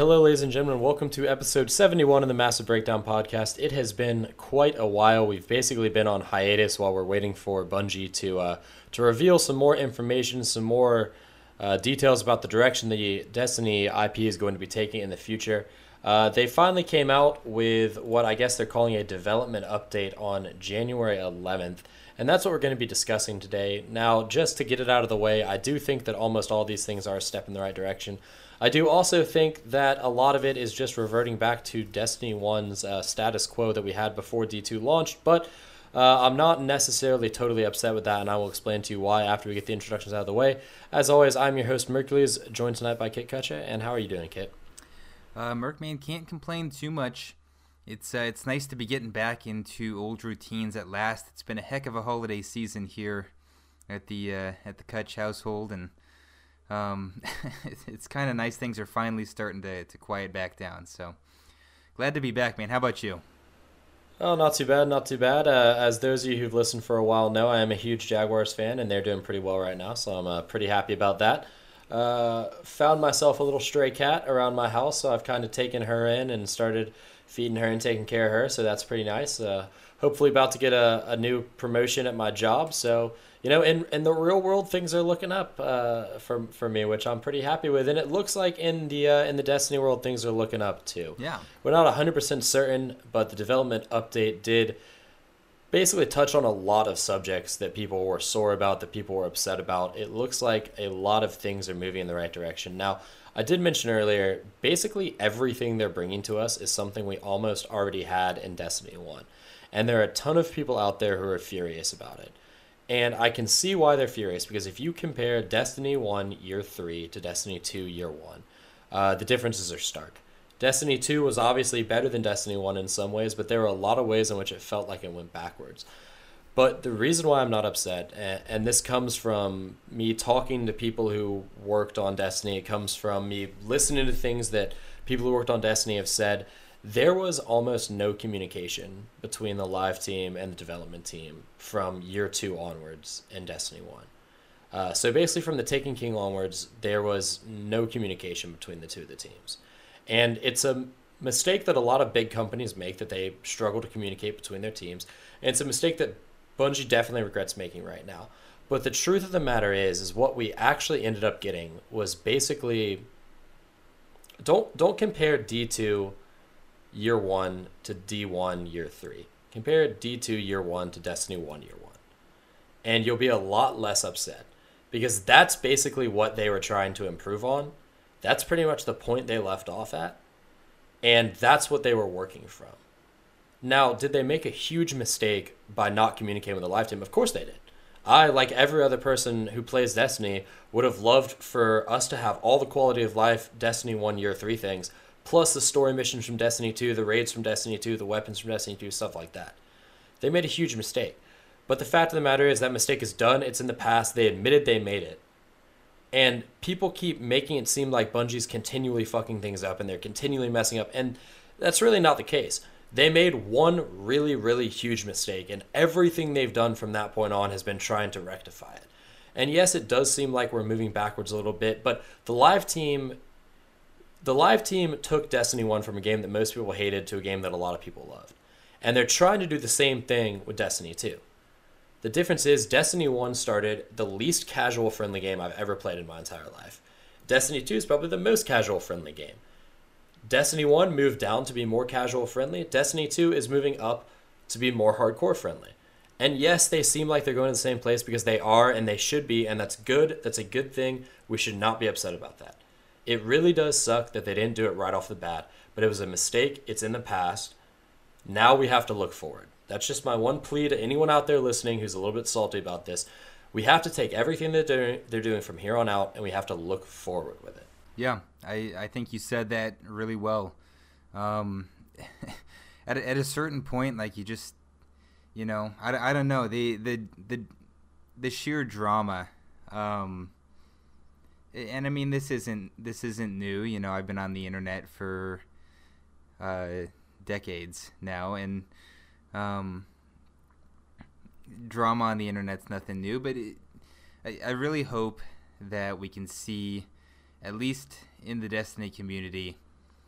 Hello, ladies and gentlemen. Welcome to episode 71 of the Massive Breakdown podcast. It has been quite a while. We've basically been on hiatus while we're waiting for Bungie to reveal some more information, some more details about the direction the Destiny IP is going to be taking in the future. They finally came out with what I guess they're calling a development update on January 11th. And that's what we're going to be discussing today. Now, just to get it out of the way, I do think that almost all these things are a step in the right direction. I do also think that a lot of it is just reverting back to Destiny 1's status quo that we had before D2 launched, but I'm not necessarily totally upset with that, and I will explain to you why after we get the introductions out of the way. As always, I'm your host, Mercules, joined tonight by Kit Kutcha, and how are you doing, Kit? Merkman can't complain too much. It's nice to be getting back into old routines at last. It's been a heck of a holiday season here at the Kutch household, and it's kind of nice. Things are finally starting to quiet back down. So glad to be back, man. How about you? Oh, not too bad, not too bad. As those of you who've listened for a while know, I am a huge Jaguars fan, and they're doing pretty well right now, so I'm pretty happy about that. Found myself a little stray cat around my house, so I've kind of taken her in and started feeding her and taking care of her, so that's pretty nice. Hopefully about to get a new promotion at my job, so in the real world things are looking up for me, which I'm pretty happy with, and it looks like in the Destiny world things are looking up too. Yeah, we're not 100% certain, but the development update did basically touch on a lot of subjects that people were sore about, that people were upset about. It looks like a lot of things are moving in the right direction. Now, I did mention earlier, basically everything they're bringing to us is something we almost already had in Destiny 1. And there are a ton of people out there who are furious about it. And I can see why they're furious, because if you compare Destiny 1 Year 3 to Destiny 2 Year 1, the differences are stark. Destiny 2 was obviously better than Destiny 1 in some ways, but there were a lot of ways in which it felt like it went backwards. But the reason why I'm not upset, and this comes from me talking to people who worked on Destiny, it comes from me listening to things that people who worked on Destiny have said, there was almost no communication between the live team and the development team from Year 2 onwards in Destiny 1. So basically from the Taken King onwards, there was no communication between the two of the teams. And it's a mistake that a lot of big companies make, that they struggle to communicate between their teams. And it's a mistake that Bungie definitely regrets making right now. But the truth of the matter is what we actually ended up getting was basically, don't compare D2 Year 1 to D1 Year 3. Compare D2 Year 1 to Destiny 1 Year 1. And you'll be a lot less upset, because that's basically what they were trying to improve on. That's pretty much the point they left off at, and that's what they were working from. Now, did they make a huge mistake by not communicating with the live team? Of course they did. I, like every other person who plays Destiny, would have loved for us to have all the quality of life Destiny 1 Year 3 things, plus the story missions from Destiny 2, the raids from Destiny 2, the weapons from Destiny 2, stuff like that. They made a huge mistake. But the fact of the matter is that mistake is done. It's in the past. They admitted they made it. And people keep making it seem like Bungie's continually fucking things up and they're continually messing up. And that's really not the case. They made one really, really huge mistake, and everything they've done from that point on has been trying to rectify it. And yes, it does seem like we're moving backwards a little bit, but the live team took Destiny 1 from a game that most people hated to a game that a lot of people loved. And they're trying to do the same thing with Destiny 2. The difference is Destiny 1 started the least casual friendly game I've ever played in my entire life. Destiny 2 is probably the most casual friendly game. Destiny 1 moved down to be more casual friendly. Destiny 2 is moving up to be more hardcore friendly. And yes, they seem like they're going to the same place, because they are, and they should be, and that's good. That's a good thing. We should not be upset about that. It really does suck that they didn't do it right off the bat, but it was a mistake. It's in the past. Now we have to look forward. That's just my one plea to anyone out there listening who's a little bit salty about this. We have to take everything they're doing from here on out, and we have to look forward with it. Yeah, I think you said that really well. At a certain point, like, you just, I don't know, the sheer drama. And I mean, this isn't new. I've been on the internet for decades now, and drama on the internet's nothing new. But I really hope that we can see, at least in the Destiny community,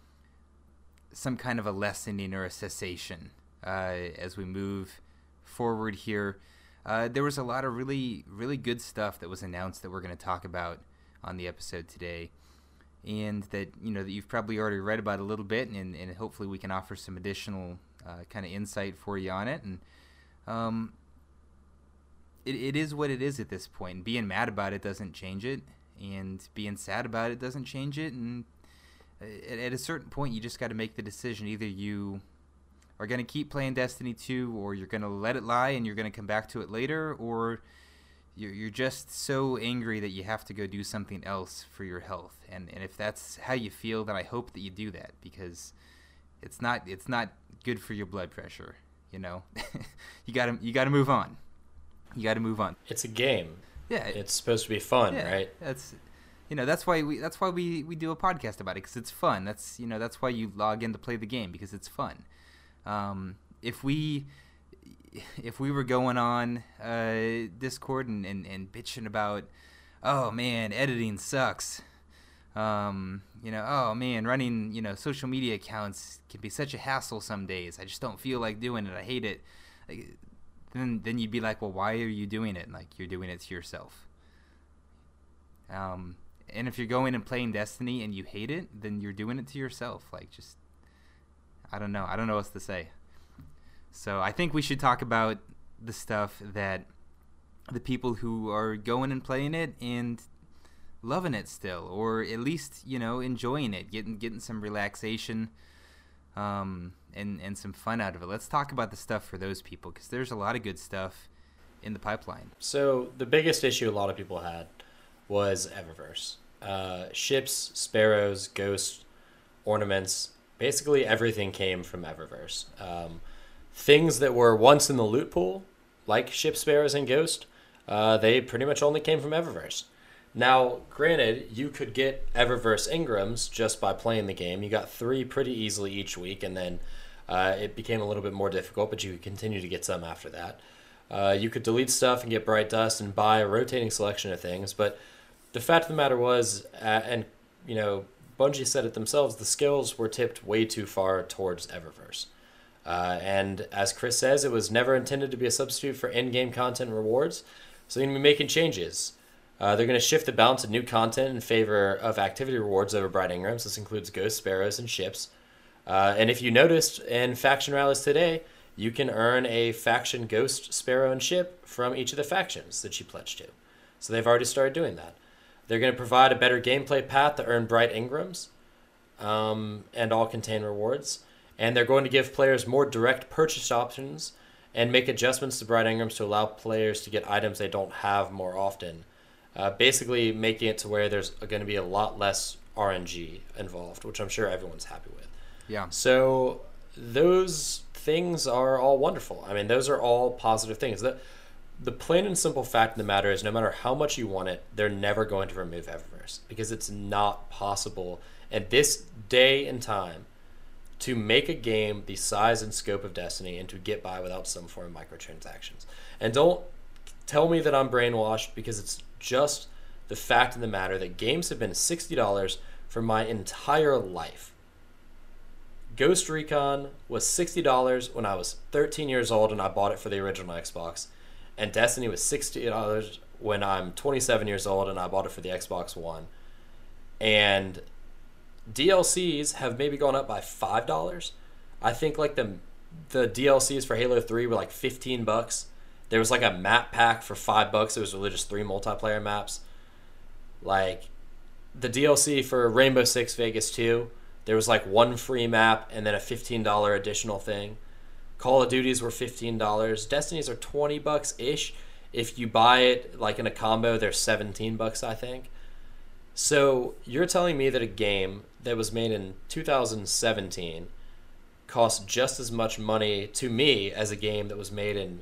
some kind of a lessening or a cessation as we move forward here. There was a lot of really, really good stuff that was announced that we're going to talk about on the episode today, and that that you've probably already read about a little bit, and hopefully we can offer some additional kind of insight for you on it. And it is what it is at this point. And being mad about it doesn't change it, and being sad about it doesn't change it. And at a certain point, you just got to make the decision. Either you are going to keep playing Destiny 2, or you're going to let it lie and you're going to come back to it later, or you're just so angry that you have to go do something else for your health. And if that's how you feel, then I hope that you do that, because it's not good for your blood pressure. You gotta move on. You gotta move on. It's a game. Yeah, it's supposed to be fun, right? That's why we do a podcast about it, because it's fun. That's why you log in to play the game, because it's fun. If we were going on Discord and bitching about, oh man, editing sucks. Oh man, running social media accounts can be such a hassle some days. I just don't feel like doing it. I hate it. Then you'd be like, well, why are you doing it? Like, you're doing it to yourself. And if you're going and playing Destiny and you hate it, then you're doing it to yourself. Like, just, I don't know what else to say. So I think we should talk about the stuff that the people who are going and playing it and loving it still, or at least enjoying it, getting some relaxation, and some fun out of it. Let's talk about the stuff for those people, because there's a lot of good stuff in the pipeline. So the biggest issue a lot of people had was Eververse. Ships, sparrows, ghosts, ornaments, basically everything came from Eververse. Things that were once in the loot pool, like ship, sparrows, and ghost, they pretty much only came from Eververse. Now, granted, you could get Eververse Engrams just by playing the game. You got 3 pretty easily each week, and then it became a little bit more difficult, but you could continue to get some after that. You could delete stuff and get Bright Dust and buy a rotating selection of things, but the fact of the matter was, Bungie said it themselves, the scales were tipped way too far towards Eververse. And as Chris says, it was never intended to be a substitute for in-game content rewards, so they're going to be making changes. They're going to shift the balance of new content in favor of activity rewards over Bright Engrams. This includes ghosts, sparrows, and ships. And if you noticed in faction rallies today, you can earn a faction ghost, sparrow, and ship from each of the factions that you pledge to. So they've already started doing that. They're going to provide a better gameplay path to earn Bright Engrams, and all contain rewards. And they're going to give players more direct purchase options and make adjustments to Bright Engrams to allow players to get items they don't have more often. Basically making it to where there's going to be a lot less RNG involved, which I'm sure everyone's happy with. Yeah. So those things are all wonderful. I mean, those are all positive things. The plain and simple fact of the matter is, no matter how much you want it, they're never going to remove Eververse, because it's not possible at this day and time to make a game the size and scope of Destiny and to get by without some form of microtransactions. And don't tell me that I'm brainwashed, because it's just the fact of the matter that games have been $60 for my entire life. Ghost Recon was $60 when I was 13 years old and I bought it for the original Xbox. And Destiny was $60 when I'm 27 years old and I bought it for the Xbox One. And DLCs have maybe gone up by $5. I think like the DLCs for Halo 3 were like $15. There was like a map pack for $5. It was really just 3 multiplayer maps. Like the DLC for Rainbow Six Vegas 2, there was like 1 free map and then a $15 additional thing. Call of Duties were $15. Destinies are $20-ish. If you buy it like in a combo, they're $17, I think. So you're telling me that a game that was made in 2017 costs just as much money to me as a game that was made in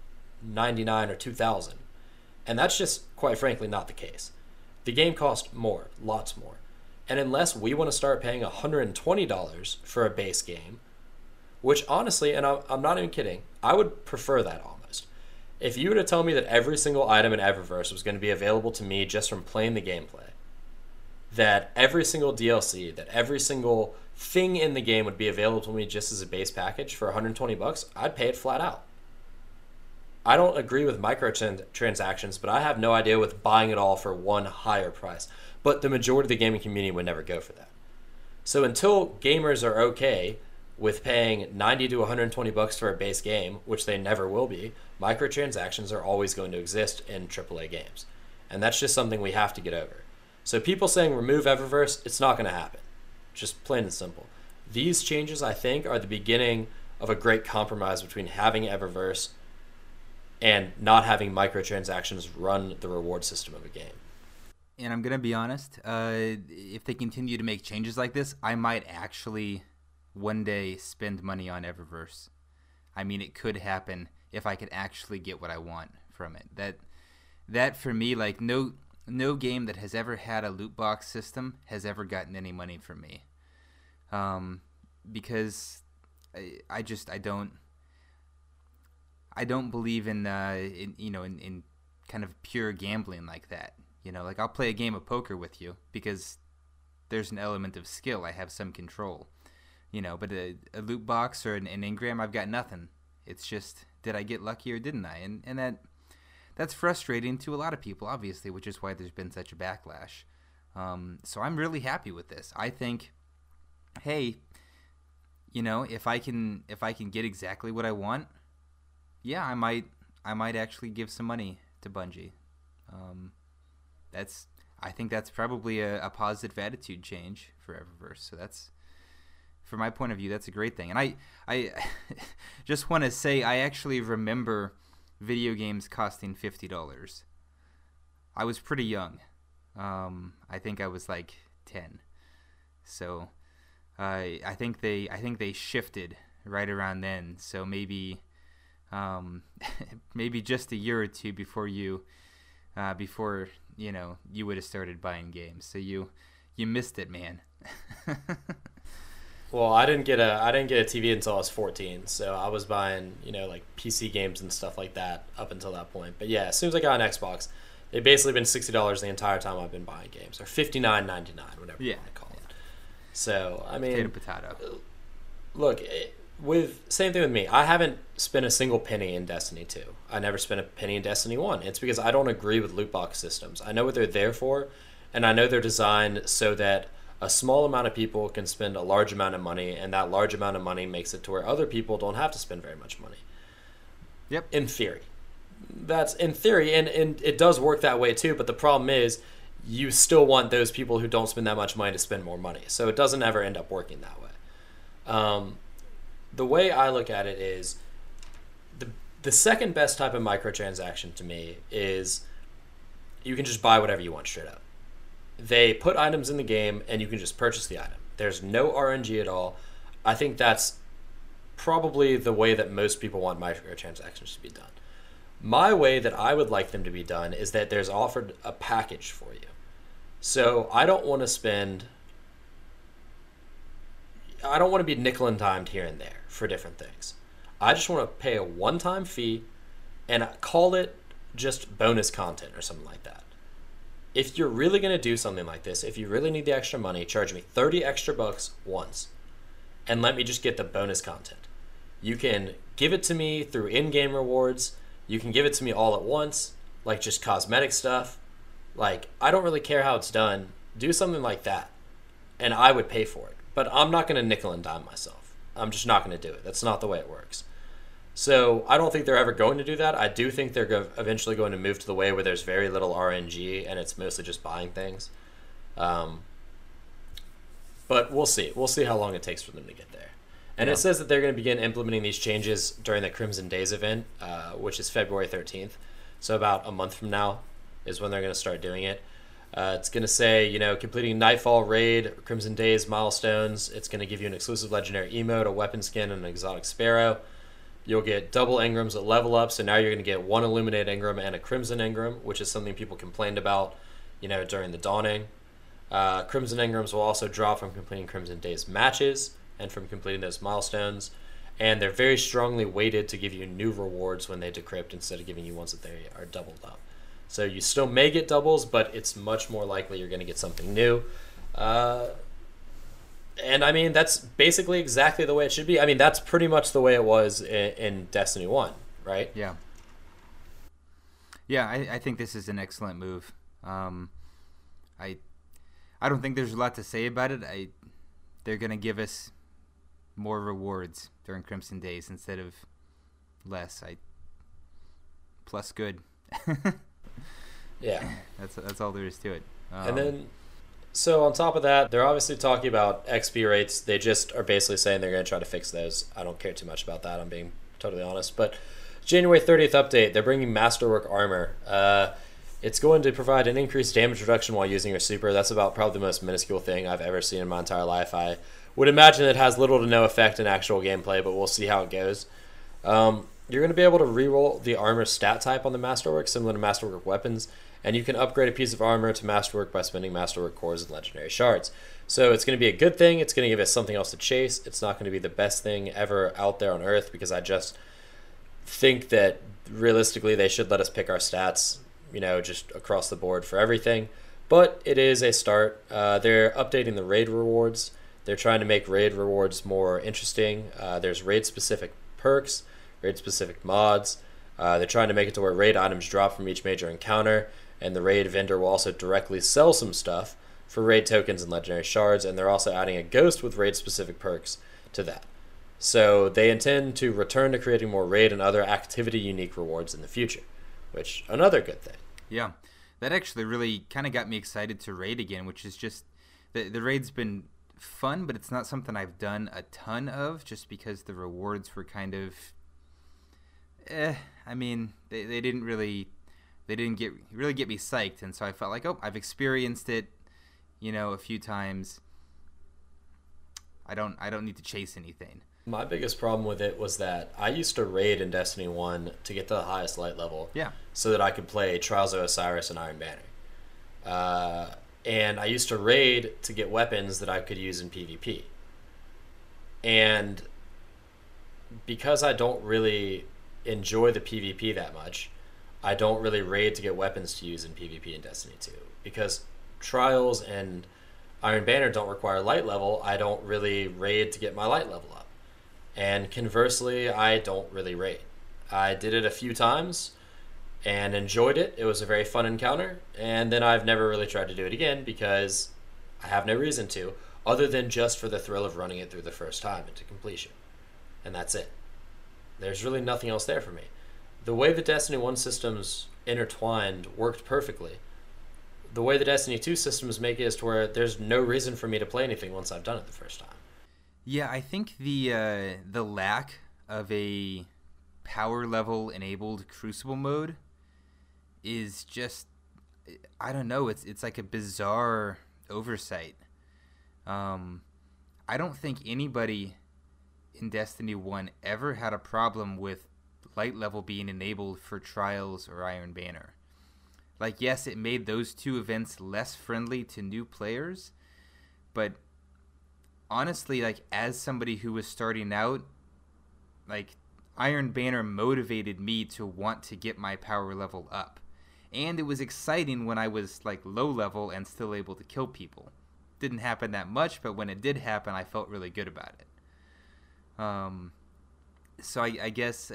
99 or 2000. And that's just, quite frankly, not the case. The game cost more, lots more. And unless we want to start paying $120 for a base game, which honestly, and I'm not even kidding, I would prefer that almost. If you were to tell me that every single item in Eververse was going to be available to me just from playing the gameplay, that every single DLC, that every single thing in the game would be available to me just as a base package for $120, I'd pay it flat out. I don't agree with microtransactions, but I have no idea with buying it all for one higher price. But the majority of the gaming community would never go for that. So until gamers are okay with paying $90 to $120 for a base game, which they never will be, microtransactions are always going to exist in AAA games. And that's just something we have to get over. So people saying remove Eververse, it's not going to happen. Just plain and simple. These changes, I think, are the beginning of a great compromise between having Eververse and not having microtransactions run the reward system of a game. And I'm going to be honest, if they continue to make changes like this, I might actually one day spend money on Eververse. I mean, it could happen if I could actually get what I want from it. That for me, like no game that has ever had a loot box system has ever gotten any money from me. Because I don't believe in kind of pure gambling like that. You know, like I'll play a game of poker with you because there's an element of skill. I have some control. You know, but a loot box or an engram, I've got nothing. It's just, did I get lucky or didn't I? And that's frustrating to a lot of people, obviously, which is why there's been such a backlash. So I'm really happy with this. I think, hey, you know, if I can get exactly what I want, yeah, I might actually give some money to Bungie. I think that's probably a positive attitude change for Eververse. So that's, from my point of view, that's a great thing. And I just want to say I actually remember video games costing $50. I was pretty young. I think I was like 10. So I think they shifted right around then. So maybe just a year or two before you would have started buying games. So you missed it, man. Well, I didn't get a TV until I was 14, so I was buying, like PC games and stuff like that up until that point. But yeah, as soon as I got an Xbox, they've basically been $60 the entire time I've been buying games, or $59.99, whatever you want to call it. So I mean, potato. Look, same thing with me. I haven't spent a single penny in Destiny 2. I never spent a penny in Destiny 1. It's because I don't agree with loot box systems. I know what they're there for, and I know they're designed so that a small amount of people can spend a large amount of money, and that large amount of money makes it to where other people don't have to spend very much money. Yep. In theory. That's in theory, and it does work that way too, but the problem is you still want those people who don't spend that much money to spend more money. So it doesn't ever end up working that way. The way I look at it is the second best type of microtransaction to me is you can just buy whatever you want straight up. They put items in the game and you can just purchase the item. There's no RNG at all. I think that's probably the way that most people want microtransactions to be done. My way that I would like them to be done is that there's offered a package for you. So I don't want to be nickel and dimed here and there for different things. I just want to pay a one-time fee and call it just bonus content or something like that. If you're really going to do something like this, if you really need the extra money, charge me $30 extra once and let me just get the bonus content. You can give it to me through in-game rewards. You can give it to me all at once, like just cosmetic stuff. Like, I don't really care how it's done. Do something like that, and I would pay for it. But I'm not going to nickel and dime myself. I'm just not going to do it. That's not the way it works. So I don't think they're ever going to do that. I do think they're eventually going to move to the way where there's very little RNG and it's mostly just buying things. But we'll see. We'll see how long it takes for them to get there. And It says that they're going to begin implementing these changes during the Crimson Days event, which is February 13th. So about a month from now is when they're going to start doing it. It's going to say, completing Nightfall Raid, Crimson Days milestones. It's going to give you an exclusive legendary emote, a weapon skin, and an exotic sparrow. You'll get double engrams at level up, so now you're going to get one illuminated engram and a crimson engram, which is something people complained about, during the dawning. Crimson engrams will also drop from completing Crimson Days matches and from completing those milestones, and they're very strongly weighted to give you new rewards when they decrypt instead of giving you ones that they are doubled up. So you still may get doubles, but it's much more likely you're going to get something new. And I mean, that's basically exactly the way it should be. I mean, that's pretty much the way it was in Destiny 1, right? Yeah. Yeah, I think this is an excellent move. I I don't think there's a lot to say about it. They're gonna give us more rewards during Crimson Days instead of less. Plus good. Yeah. That's all there is to it. And then, so on top of that, they're obviously talking about XP rates. They just are basically saying they're going to try to fix those. I don't care too much about that, I'm being totally honest. But January 30th update, they're bringing Masterwork Armor. It's going to provide an increased damage reduction while using your super. That's about probably the most minuscule thing I've ever seen in my entire life. I would imagine it has little to no effect in actual gameplay, but we'll see how it goes. You're going to be able to reroll the armor stat type on the Masterwork, similar to Masterwork weapons, and you can upgrade a piece of armor to Masterwork by spending Masterwork cores and legendary shards. So it's going to be a good thing. It's going to give us something else to chase. It's not going to be the best thing ever out there on Earth, because I just think that realistically they should let us pick our stats, just across the board for everything. But it is a start. They're updating the raid rewards. They're trying to make raid rewards more interesting. There's raid-specific perks, raid-specific mods. They're trying to make it to where raid items drop from each major encounter, and the raid vendor will also directly sell some stuff for raid tokens and legendary shards, and they're also adding a ghost with raid-specific perks to that. So they intend to return to creating more raid and other activity-unique rewards in the future, which another good thing. Yeah, that actually really kind of got me excited to raid again, which is just the raid's been fun, but it's not something I've done a ton of, just because the rewards were kind of I mean, they didn't really get me psyched, and so I felt like, oh, I've experienced it, a few times. I don't need to chase anything. My biggest problem with it was that I used to raid in Destiny 1 to get to the highest light level, yeah, so that I could play Trials of Osiris and Iron Banner. And I used to raid to get weapons that I could use in PvP. And because I don't really enjoy the PvP that much, I don't really raid to get weapons to use in PvP in Destiny 2. Because Trials and Iron Banner don't require light level, I don't really raid to get my light level up. And conversely, I don't really raid. I did it a few times and enjoyed it. It was a very fun encounter, and then I've never really tried to do it again because I have no reason to, other than just for the thrill of running it through the first time into completion. And that's it. There's really nothing else there for me. The way the Destiny 1 systems intertwined worked perfectly. The way the Destiny 2 systems make it is to where there's no reason for me to play anything once I've done it the first time. Yeah, I think the lack of a power level enabled Crucible mode is just, I don't know, it's like a bizarre oversight. I don't think anybody in Destiny 1 ever had a problem with light level being enabled for Trials or Iron Banner. Like, yes, it made those two events less friendly to new players, but honestly, like, as somebody who was starting out, like, Iron Banner motivated me to want to get my power level up. And it was exciting when I was, like, low level and still able to kill people. Didn't happen that much, but when it did happen, I felt really good about it. So I guess,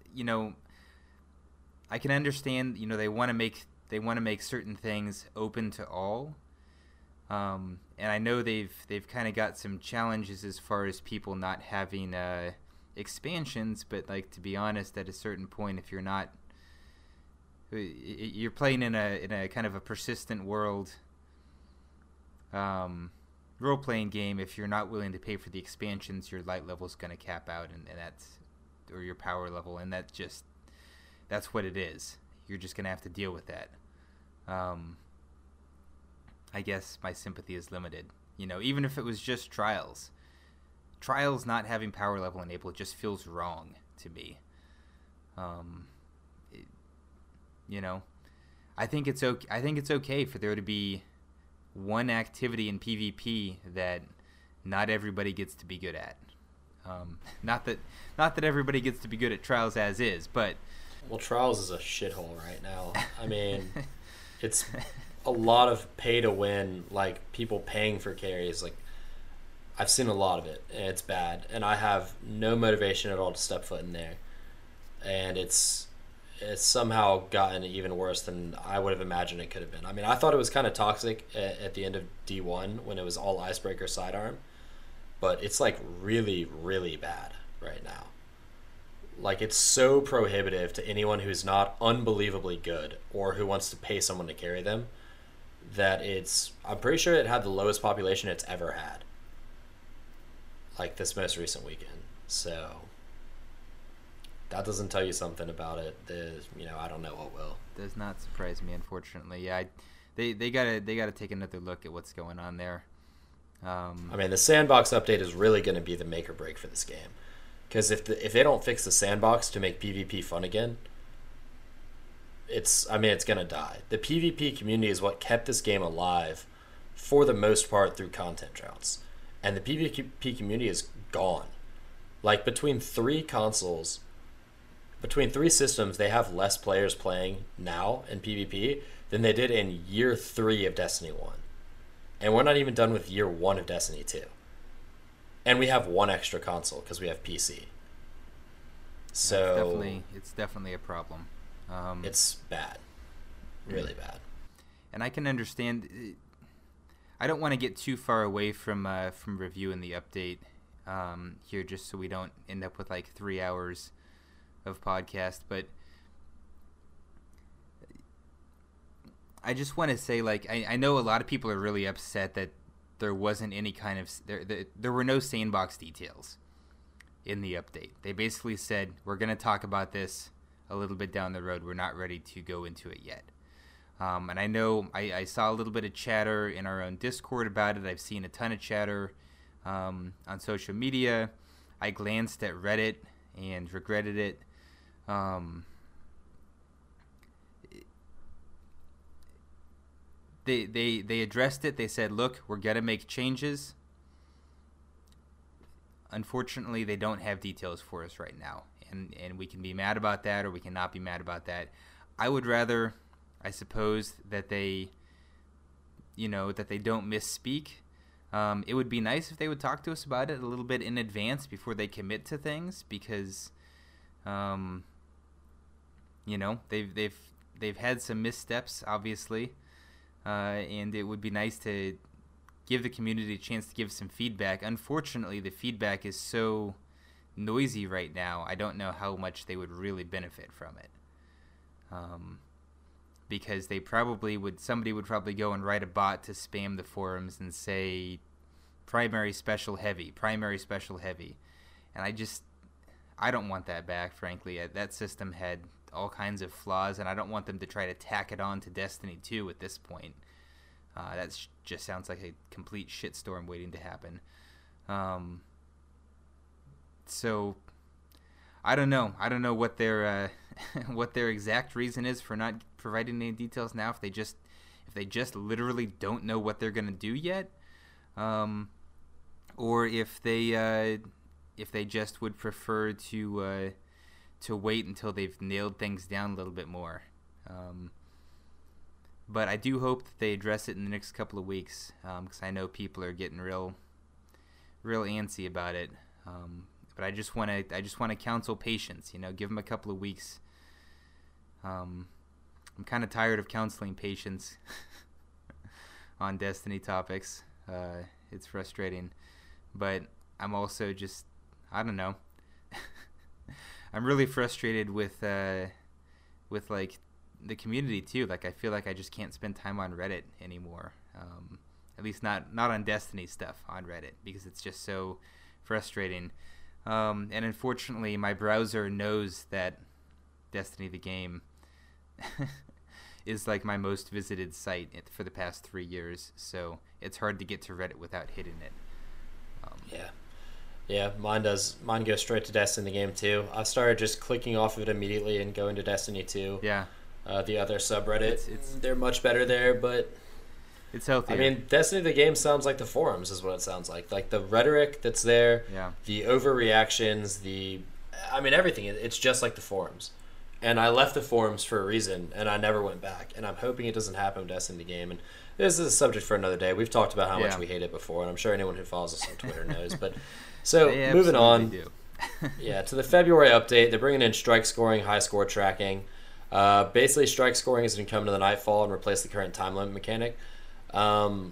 I can understand, they want to make certain things open to all. And I know they've kind of got some challenges as far as people not having expansions, but, like, to be honest, at a certain point, if you're playing in a kind of a persistent world role-playing game, if you're not willing to pay for the expansions, your light level is going to cap out, and that's, or your power level, and that's what it is. You're just going to have to deal with that. I guess my sympathy is limited. Even if it was just Trials not having power level enabled just feels wrong to me. I think it's okay for there to be one activity in PvP that not everybody gets to be good at. Not that everybody gets to be good at Trials as is, but well, Trials is a shithole right now. I mean, it's a lot of pay to win, like people paying for carries. Like, I've seen a lot of it, and it's bad. And I have no motivation at all to step foot in there. And it's somehow gotten even worse than I would have imagined it could have been. I mean, I thought it was kind of toxic at the end of D1 when it was all Icebreaker sidearm, but it's like really, really bad right now. Like, it's so prohibitive to anyone who's not unbelievably good or who wants to pay someone to carry them that I'm pretty sure it had the lowest population it's ever had, like this most recent weekend. So that doesn't tell you something about it. I don't know what will. Does not surprise me, unfortunately. Yeah, they gotta take another look at what's going on there. I mean, the sandbox update is really going to be the make or break for this game, because if they don't fix the sandbox to make PvP fun again, it's going to die. The PvP community is what kept this game alive for the most part through content droughts, and the PvP community is gone. Like, between three systems, they have less players playing now in PvP than they did in year 3 of Destiny 1. And we're not even done with year 1 of Destiny 2. And we have one extra console because we have PC. So it's definitely a problem. It's bad. Really bad. And I can understand. I don't want to get too far away from reviewing the update here, just so we don't end up with like 3 hours of podcast, but I just want to say, like, I know a lot of people are really upset that there wasn't any kind of there were no sandbox details in the update. They basically said, we're going to talk about this a little bit down the road, we're not ready to go into it yet. And I know I saw a little bit of chatter in our own Discord about it. I've seen a ton of chatter on social media. I glanced at Reddit and regretted it. They addressed it. They said, look, we're going to make changes. Unfortunately, they don't have details for us right now. And we can be mad about that, or we can not be mad about that. I would rather, I suppose, that they don't misspeak. It would be nice if they would talk to us about it a little bit in advance before they commit to things, because they've had some missteps, obviously, and it would be nice to give the community a chance to give some feedback. Unfortunately, the feedback is so noisy right now, I don't know how much they would really benefit from it. Because somebody would probably go and write a bot to spam the forums and say primary special heavy. And I don't want that back, frankly. That system had all kinds of flaws, and I don't want them to try to tack it on to Destiny 2 at this point. That just sounds like a complete shitstorm waiting to happen. So I don't know. I don't know what their what their exact reason is for not providing any details now. If they just literally don't know what they're gonna do yet, or if they just would prefer to wait until they've nailed things down a little bit more. But I do hope that they address it in the next couple of weeks, because I know people are getting real antsy about it. But I just want to counsel patience. Give them a couple of weeks. I'm kind of tired of counseling patience on Destiny topics. It's frustrating, but I'm also just, I don't know. I'm really frustrated with like the community too. Like, I feel like I just can't spend time on Reddit anymore. At least not on Destiny stuff on Reddit, because it's just so frustrating. And unfortunately, my browser knows that Destiny the game is like my most visited site for the past 3 years, so it's hard to get to Reddit without hitting it. Yeah, mine does. Mine goes straight to Destiny the game too. I've started just clicking off of it immediately and going to Destiny 2. Yeah. The other subreddit, they're much better there, but it's healthier. I mean, Destiny the game sounds like the forums is what it sounds like. Like, the rhetoric that's there, the overreactions, everything. It's just like the forums. And I left the forums for a reason, and I never went back. And I'm hoping it doesn't happen with Destiny the game. And this is a subject for another day. We've talked about how much Yeah. we hate it before, and I'm sure anyone who follows us on Twitter knows. But so They moving on, absolutely do. yeah, to the February update, they're bringing in strike scoring, high score tracking. Basically, strike scoring is going to come to the Nightfall and replace the current time limit mechanic. Um,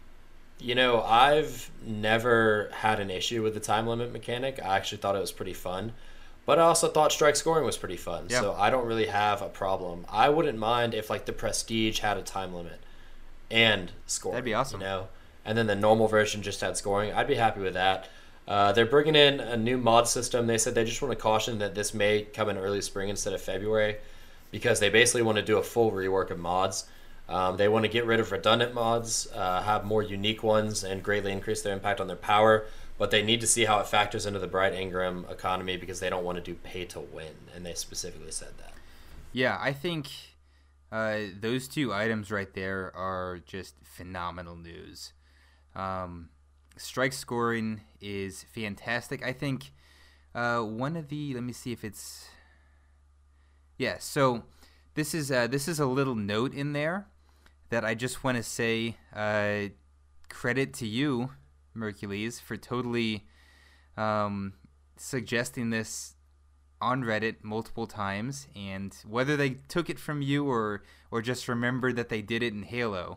I've never had an issue with the time limit mechanic. I actually thought it was pretty fun. But I also thought strike scoring was pretty fun. Yeah. So I don't really have a problem. I wouldn't mind if like the Prestige had a time limit and scoring. That'd be awesome. And then the normal version just had scoring. I'd be happy with that. They're bringing in a new mod system. They said they just want to caution that this may come in early spring instead of February because they basically want to do a full rework of mods. They want to get rid of redundant mods, have more unique ones, and greatly increase their impact on their power. But they need to see how it factors into the Bright Ingram economy because they don't want to do pay to win, and they specifically said that. Yeah, I think those two items right there are just phenomenal news. Strike scoring is fantastic. I think one of the, let me see if it's, yeah. So this is a little note in there that I just want to say credit to you, Mercules, for totally suggesting this on Reddit multiple times, and whether they took it from you or just remembered that they did it in Halo,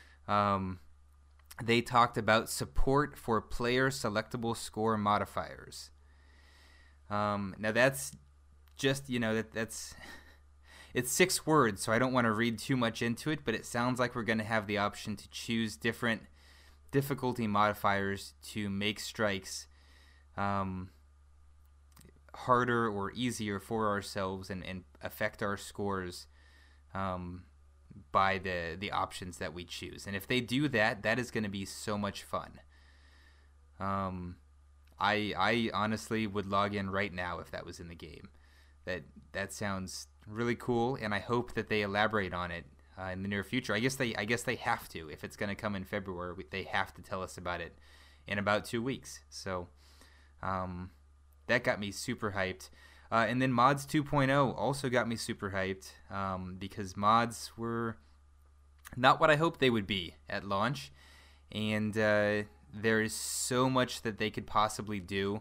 they talked about support for player selectable score modifiers. Now that's just, that's it's 6 words, so I don't want to read too much into it, but it sounds like we're going to have the option to choose different difficulty modifiers to make strikes harder or easier for ourselves and affect our scores by the options that we choose. And if they do that, that is going to be so much fun. I honestly would log in right now if that was in the game. That sounds really cool, and I hope that they elaborate on it in the near future. I guess they have to. If it's going to come in February, they have to tell us about it in about 2 weeks. So that got me super hyped. And then Mods 2.0 also got me super hyped because mods were not what I hoped they would be at launch. And there is so much that they could possibly do.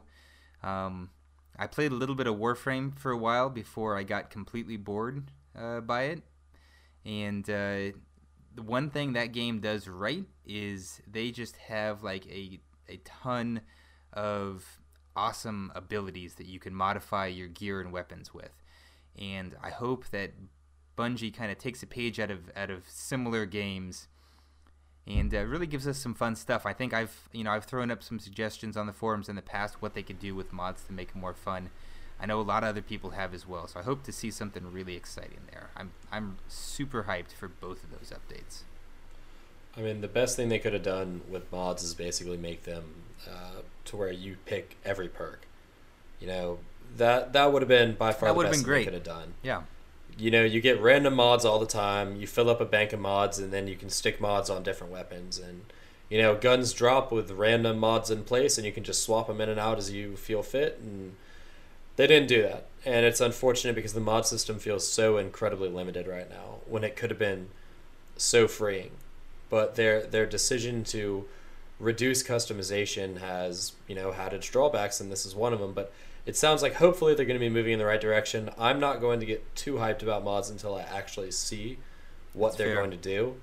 I played a little bit of Warframe for a while before I got completely bored by it. And the one thing that game does right is they just have like a ton of awesome abilities that you can modify your gear and weapons with. And I hope that Bungie kind of takes a page out of similar games and really gives us some fun stuff. I think I've thrown up some suggestions on the forums in the past what they could do with mods to make it more fun. I know a lot of other people have as well, so I hope to see something really exciting there. I'm super hyped for both of those updates. I mean, the best thing they could have done with mods is basically make them to where you pick every perk. That would have been by far the best thing they could have done. Yeah. You get random mods all the time. You fill up a bank of mods, and then you can stick mods on different weapons. And, guns drop with random mods in place, and you can just swap them in and out as you feel fit. And they didn't do that. And it's unfortunate because the mod system feels so incredibly limited right now when it could have been so freeing. But their decision to reduce customization has, had its drawbacks, and this is one of them. But it sounds like hopefully they're going to be moving in the right direction. I'm not going to get too hyped about mods until I actually see what they're going to do.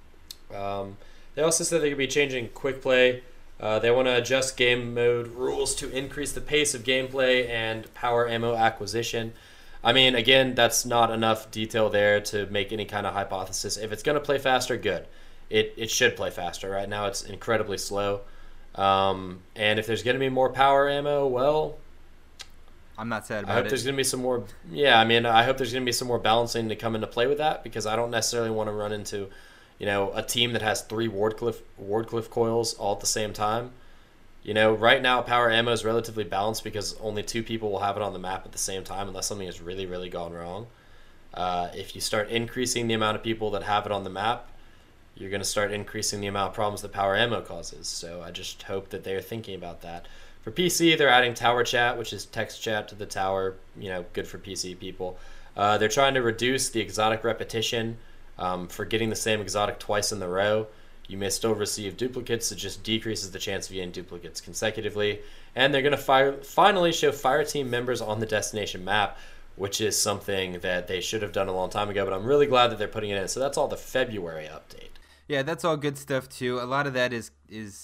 They also said they're going to be changing quick play. They want to adjust game mode rules to increase the pace of gameplay and power ammo acquisition. I mean, again, that's not enough detail there to make any kind of hypothesis. If it's going to play faster, good. It should play faster. Right now it's incredibly slow. And if there's going to be more power ammo, well, I'm not sad about it. I hope there's going to be some more. Yeah, I mean, I hope there's going to be some more balancing to come into play with that because I don't necessarily want to run into, a team that has 3 Wardcliffe coils all at the same time. Right now power ammo is relatively balanced because only 2 people will have it on the map at the same time unless something has really, really gone wrong. If you start increasing the amount of people that have it on the map, you're going to start increasing the amount of problems that power ammo causes. So I just hope that they're thinking about that. For PC, they're adding tower chat, which is text chat to the tower, good for PC people. They're trying to reduce the exotic repetition. For getting the same exotic twice in the row, you may still receive duplicates. It just decreases the chance of getting duplicates consecutively. And they're going to finally show Fireteam members on the destination map, which is something that they should have done a long time ago, but I'm really glad that they're putting it in. So that's all the February update. Yeah, that's all good stuff too. A lot of that is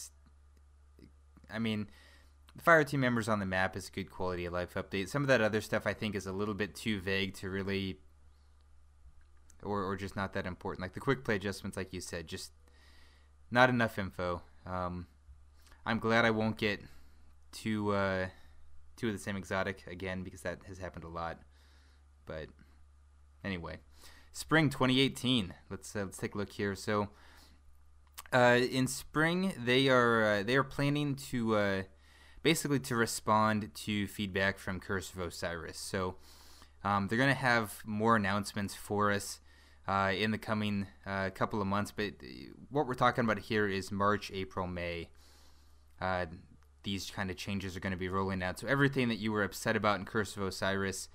I mean, the Fireteam members on the map is a good quality of life update. Some of that other stuff I think is a little bit too vague to really, or just not that important. Like the quick play adjustments, like you said, just not enough info. I'm glad I won't get two of the same exotic again, because that has happened a lot. But anyway, spring 2018. Let's take a look here. So in spring, they are planning to basically to respond to feedback from Curse of Osiris. So they're going to have more announcements for us in the coming couple of months. But what we're talking about here is March, April, May. These kind of changes are going to be rolling out. So everything that you were upset about in Curse of Osiris,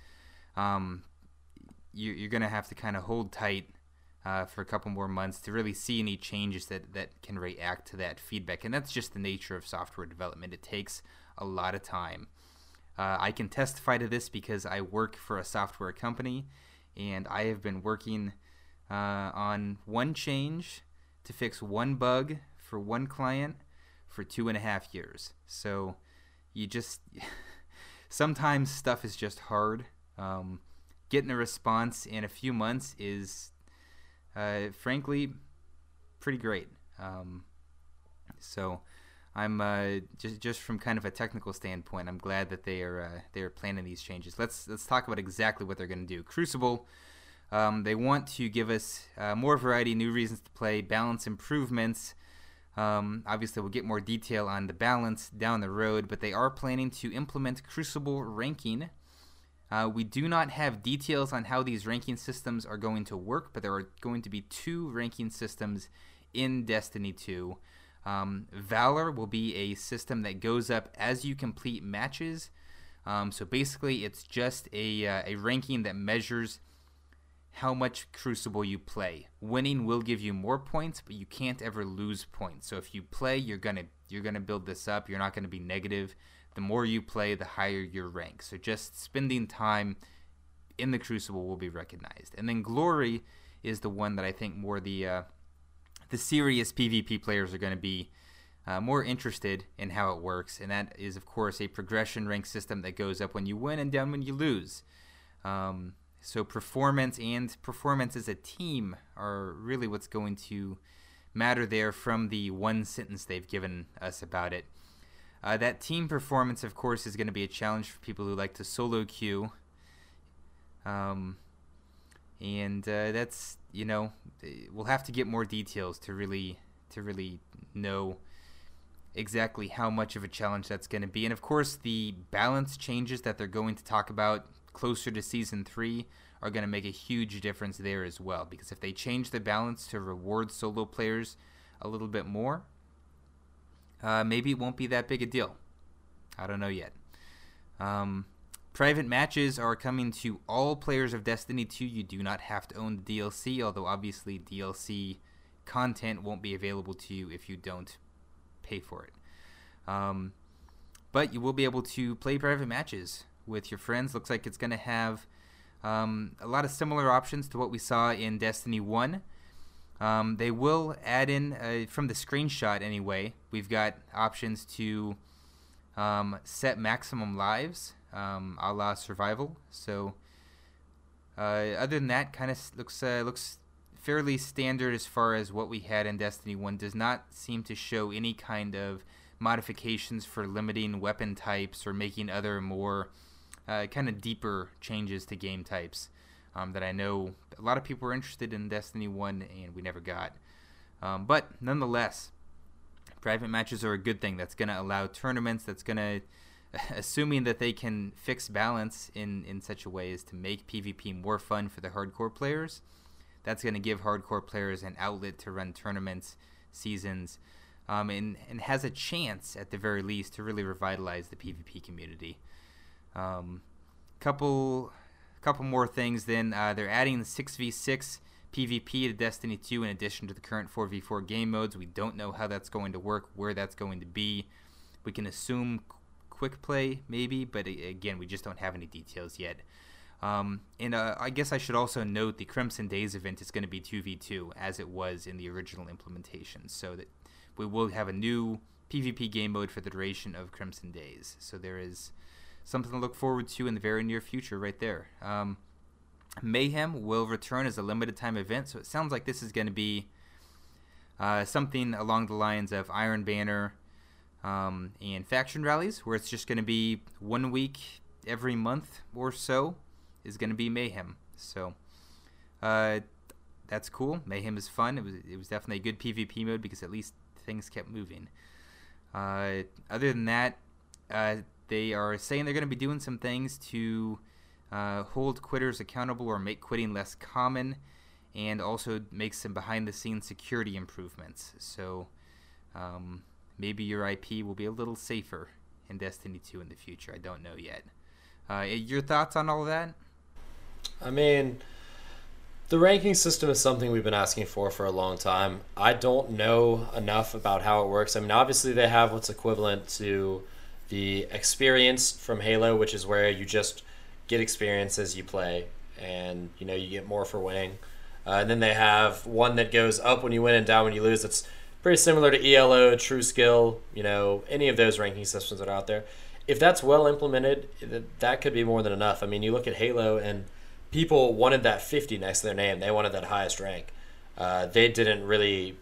you're going to have to kind of hold tight for a couple more months to really see any changes that can react to that feedback. And that's just the nature of software development. It takes a lot of time. I can testify to this because I work for a software company, and I have been working on one change to fix one bug for one client for 2.5 years. So you just sometimes stuff is just hard. Getting a response in a few months is frankly pretty great. So I'm just from kind of a technical standpoint, I'm glad that they are planning these changes. Let's talk about exactly what they're going to do. Crucible, they want to give us more variety, new reasons to play, balance improvements. Obviously, we'll get more detail on the balance down the road, but they are planning to implement Crucible ranking. We do not have details on how these ranking systems are going to work, but there are going to be 2 ranking systems in Destiny 2. Valor will be a system that goes up as you complete matches. So basically, it's just a ranking that measures how much Crucible you play. Winning will give you more points, but you can't ever lose points. So if you play, you're gonna build this up. You're not gonna be negative. The more you play, the higher your rank. So just spending time in the Crucible will be recognized. And then Glory is the one that I think more the serious PvP players are going to be more interested in how it works. And that is, of course, a progression rank system that goes up when you win and down when you lose. So performance and performance as a team are really what's going to matter there from the one sentence they've given us about it. That team performance, of course, is going to be a challenge for people who like to solo queue. And that's, we'll have to get more details to really know exactly how much of a challenge that's going to be. And of course, the balance changes that they're going to talk about closer to Season 3 are going to make a huge difference there as well. Because if they change the balance to reward solo players a little bit more, maybe it won't be that big a deal. I don't know yet. Private matches are coming to all players of Destiny 2. You do not have to own the DLC, although obviously DLC content won't be available to you if you don't pay for it. But you will be able to play private matches with your friends. Looks like it's going to have a lot of similar options to what we saw in Destiny 1. They will add in, from the screenshot anyway, we've got options to set maximum lives, a la survival. So other than that, kind of looks fairly standard as far as what we had in Destiny 1. Does not seem to show any kind of modifications for limiting weapon types or making other more kind of deeper changes to game types that I know a lot of people were interested in Destiny 1 and we never got. But nonetheless, private matches are a good thing. That's going to allow tournaments, that's going to, assuming that they can fix balance in such a way as to make PvP more fun for the hardcore players, that's going to give hardcore players an outlet to run tournaments, seasons, and has a chance, at the very least, to really revitalize the PvP community. Couple more things then. They're adding the 6v6 PvP to Destiny 2 in addition to the current 4v4 game modes. We don't know how that's going to work, where that's going to be. We can assume quick play maybe, but again, we just don't have any details yet. And I guess I should also note the Crimson Days event is going to be 2v2 as it was in the original implementation, so that we will have a new PvP game mode for the duration of Crimson Days. So there is something to look forward to in the very near future right there. Mayhem will return as a limited time event, so it sounds like this is going to be something along the lines of Iron Banner and faction rallies, where it's just going to be 1 week every month or so is going to be Mayhem. So that's cool. Mayhem is fun. It was definitely a good PvP mode because at least things kept moving. Other than that, they are saying they're going to be doing some things to hold quitters accountable or make quitting less common, and also make some behind-the-scenes security improvements. So maybe your IP will be a little safer in Destiny 2 in the future. I don't know yet. Your thoughts on all of that? I mean, the ranking system is something we've been asking for a long time. I don't know enough about how it works. I mean, obviously they have what's equivalent to the experience from Halo, which is where you just get experience as you play, and you get more for winning. And then they have one that goes up when you win and down when you lose. It's pretty similar to ELO, True Skill, any of those ranking systems that are out there. If that's well implemented, that could be more than enough. I mean, you look at Halo and people wanted that 50 next to their name. They wanted that highest rank. They didn't really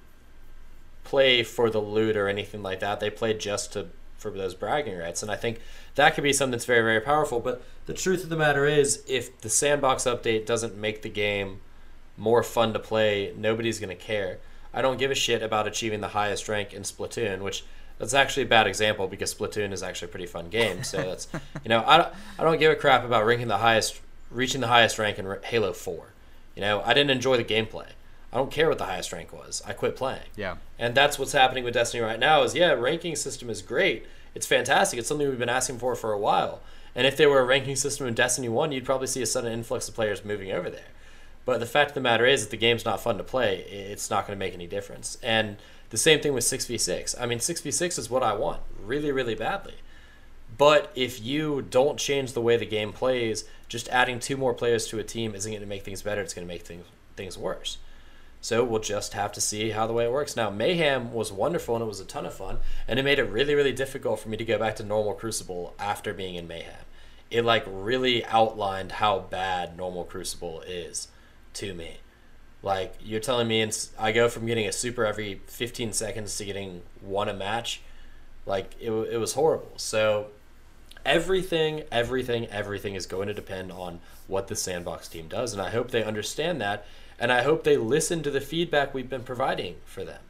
play for the loot or anything like that. They played just for those bragging rights. And I think that could be something that's very, very powerful. But the truth of the matter is, if the sandbox update doesn't make the game more fun to play, nobody's going to care. I don't give a shit about achieving the highest rank in Splatoon, which that's actually a bad example because Splatoon is actually a pretty fun game. So that's, I don't give a crap about reaching the highest rank in Halo 4. I didn't enjoy the gameplay. I don't care what the highest rank was. I quit playing. Yeah. And that's what's happening with Destiny right now is, ranking system is great. It's fantastic. It's something we've been asking for a while. And if there were a ranking system in Destiny 1, you'd probably see a sudden influx of players moving over there. But the fact of the matter is, if the game's not fun to play, it's not going to make any difference. And the same thing with 6v6. I mean, 6v6 is what I want really, really badly. But if you don't change the way the game plays, just adding 2 more players to a team isn't going to make things better. It's going to make things worse. So we'll just have to see how the way it works. Now, Mayhem was wonderful, and it was a ton of fun, and it made it really, really difficult for me to go back to normal Crucible after being in Mayhem. It really outlined how bad normal Crucible is to me. You're telling me I go from getting a super every 15 seconds to getting 1 a match. It was horrible. So everything is going to depend on what the sandbox team does, and I hope they understand that, and I hope they listen to the feedback we've been providing for them.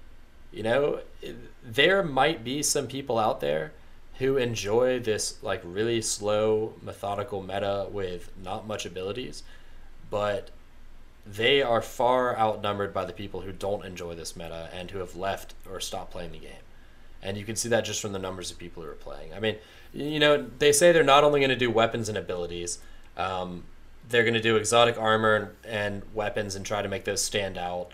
There might be some people out there who enjoy this really slow, methodical meta with not much abilities, but they are far outnumbered by the people who don't enjoy this meta and who have left or stopped playing the game. And you can see that just from the numbers of people who are playing. I mean, they say they're not only going to do weapons and abilities, they're going to do exotic armor and weapons and try to make those stand out.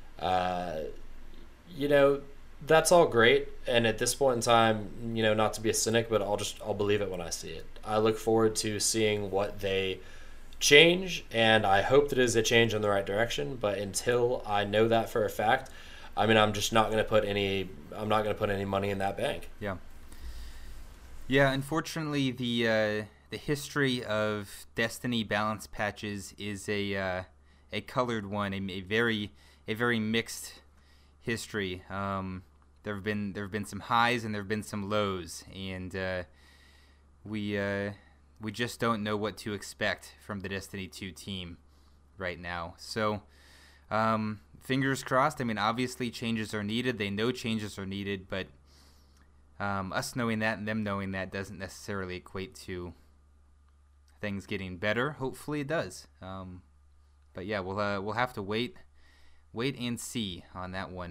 That's all great. And at this point in time, not to be a cynic, but I'll believe it when I see it. I look forward to seeing what they change, and I hope that it is a change in the right direction. But until I know that for a fact, I mean, I'm just not going to put any money in that bank. Yeah. Unfortunately, the history of Destiny balance patches is a colored one, a very mixed history. There have been some highs and there have been some lows, and we just don't know what to expect from the Destiny 2 team right now. So fingers crossed. I mean, obviously changes are needed. They know changes are needed, but us knowing that and them knowing that doesn't necessarily equate to things getting better. Hopefully it does. But yeah, we'll have to wait and see on that one.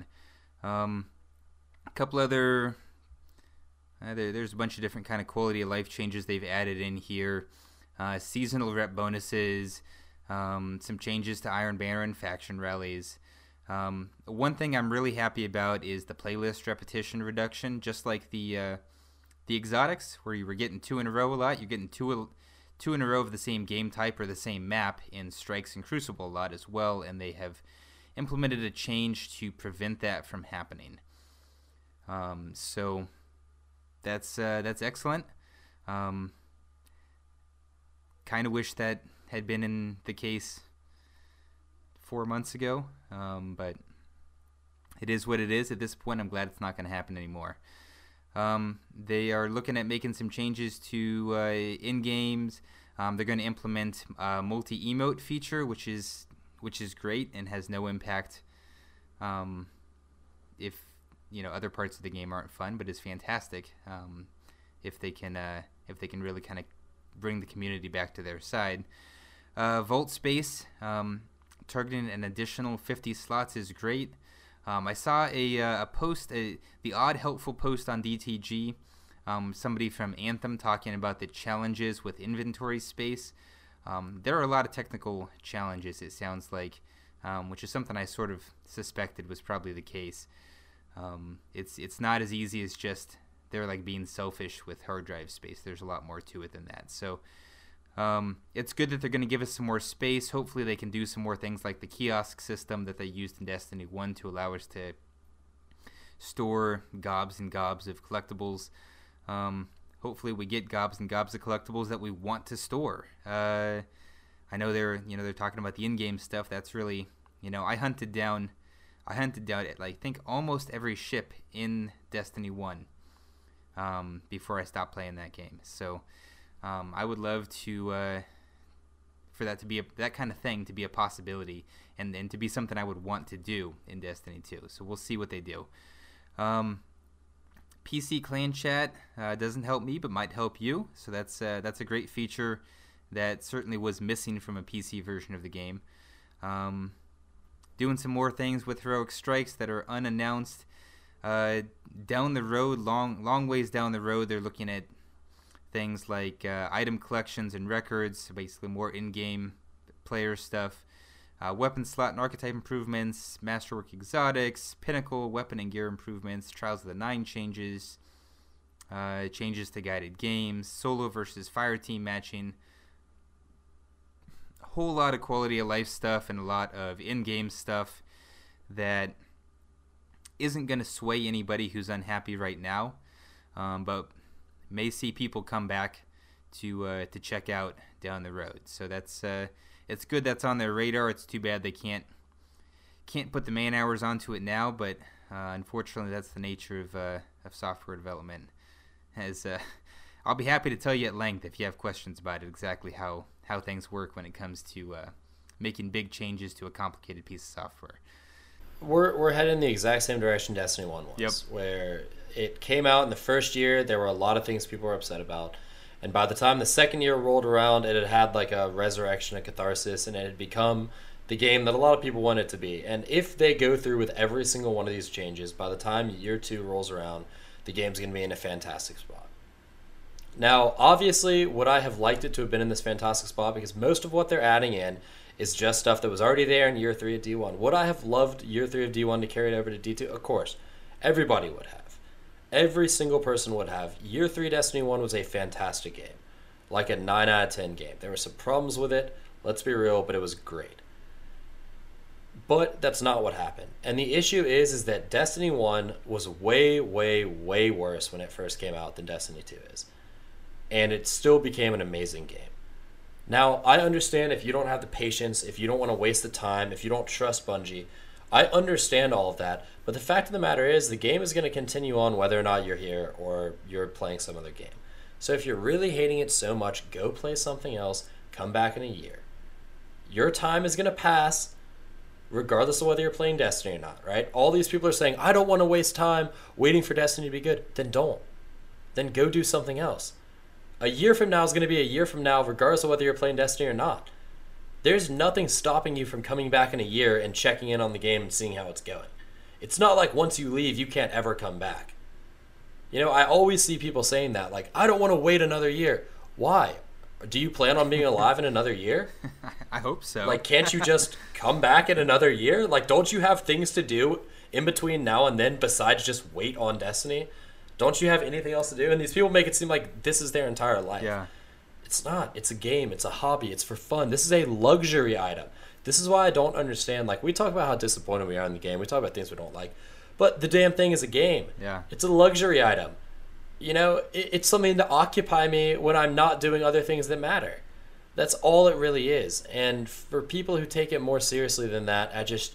A couple other there's a bunch of different kind of quality of life changes they've added in here. Seasonal rep bonuses, some changes to Iron Banner and faction rallies. One thing I'm really happy about is the playlist repetition reduction. Just like the exotics, where you were getting 2 in a row a lot, you're getting two in a row of the same game type or the same map in Strikes and Crucible a lot as well, and they have implemented a change to prevent that from happening. So that's excellent. Kind of wish that had been in the case 4 months ago, but it is what it is at this point. I'm glad it's not going to happen anymore. They are looking at making some changes to in-games. They're going to implement a multi-emote feature, which is great and has no impact if other parts of the game aren't fun, but is fantastic if they can really kind of bring the community back to their side. Vault space, targeting an additional 50 slots is great. I saw a post, the odd helpful post on DTG, somebody from Anthem talking about the challenges with inventory space. There are a lot of technical challenges, it sounds like, which is something I sort of suspected was probably the case. It's not as easy as just they're like being selfish with hard drive space. There's a lot more to it than that. So it's good that they're going to give us some more space. Hopefully they can do some more things like the kiosk system that they used in Destiny 1 to allow us to store gobs and gobs of collectibles. Hopefully we get gobs and gobs of collectibles that we want to store. I know they're talking about the in-game stuff. That's really, I hunted down it, I think almost every ship in Destiny 1 before I stopped playing that game. So I would love to for that to be that kind of thing to be a possibility and to be something I would want to do in Destiny 2. So we'll see what they do. PC clan chat doesn't help me but might help you. So that's a great feature that certainly was missing from a PC version of the game. Doing some more things with Heroic Strikes that are unannounced. Down the road, long ways down the road, they're looking at things like item collections and records, basically more in-game player stuff, weapon slot and archetype improvements, Masterwork exotics, Pinnacle weapon and gear improvements, Trials of the Nine changes, changes to guided games, solo versus fire team matching, a whole lot of quality of life stuff and a lot of in-game stuff that isn't going to sway anybody who's unhappy right now, but may see people come back to check out down the road. So that's it's good that's on their radar. It's too bad they can't put the man hours onto it now, but unfortunately that's the nature of software development. As I'll be happy to tell you at length if you have questions about it, exactly how things work when it comes to making big changes to a complicated piece of software. We're headed in the exact same direction Destiny 1 was. Yep. Where it came out in the first year, there were a lot of things people were upset about. And by the time the second year rolled around, it had like a resurrection, a catharsis, and it had become the game that a lot of people want it to be. And if they go through with every single one of these changes, by the time year 2 rolls around, the game's going to be in a fantastic spot. Now, obviously, would I have liked it to have been in this fantastic spot? Because most of what they're adding in is just stuff that was already there in year 3 of D1. Would I have loved year 3 of D1 to carry it over to D2? Of course. Everybody would have. Every single person would have. Year 3 Destiny 1 was a fantastic game. Like a 9 out of 10 game. There were some problems with it, let's be real, but it was great. But that's not what happened. And the issue is that Destiny 1 was way, way, way worse when it first came out than Destiny 2 is. And it still became an amazing game. Now, I understand if you don't have the patience, if you don't want to waste the time, if you don't trust Bungie, I understand all of that, but the fact of the matter is the game is going to continue on whether or not you're here or you're playing some other game. So if you're really hating it so much, go play something else, come back in a year. Your time is going to pass regardless of whether you're playing Destiny or not, right? All these people are saying, I don't want to waste time waiting for Destiny to be good. Then don't. Then go do something else. A year from now is going to be a year from now regardless of whether you're playing Destiny or not. There's nothing stopping you from coming back in a year and checking in on the game and seeing how it's going. It's not like once you leave, you can't ever come back. I always see people saying that, like, I don't want to wait another year. Why? Do you plan on being alive in another year? I hope so. Like, can't you just come back in another year? Like, don't you have things to do in between now and then besides just wait on Destiny? Don't you have anything else to do? And these people make it seem like this is their entire life. Yeah. It's not. It's a game. It's a hobby. It's for fun. This is a luxury item. This is why I don't understand. Like, we talk about how disappointed we are in the game. We talk about things we don't like. But the damn thing is a game. Yeah. It's a luxury item. You know, it's something to occupy me when I'm not doing other things that matter. That's all it really is. And for people who take it more seriously than that, I just,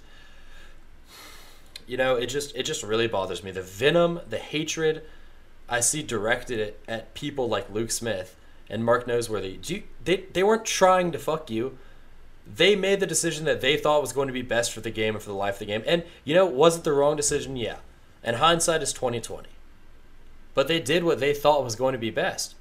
you know, it just really bothers me. The venom, the hatred I see directed at people like Luke Smith and Mark Noseworthy. They weren't trying to fuck you. They made the decision that they thought was going to be best for the game and for the life of the game. And, you know, was it the wrong decision? Yeah. And hindsight is 20/20. But they did what they thought was going to be best.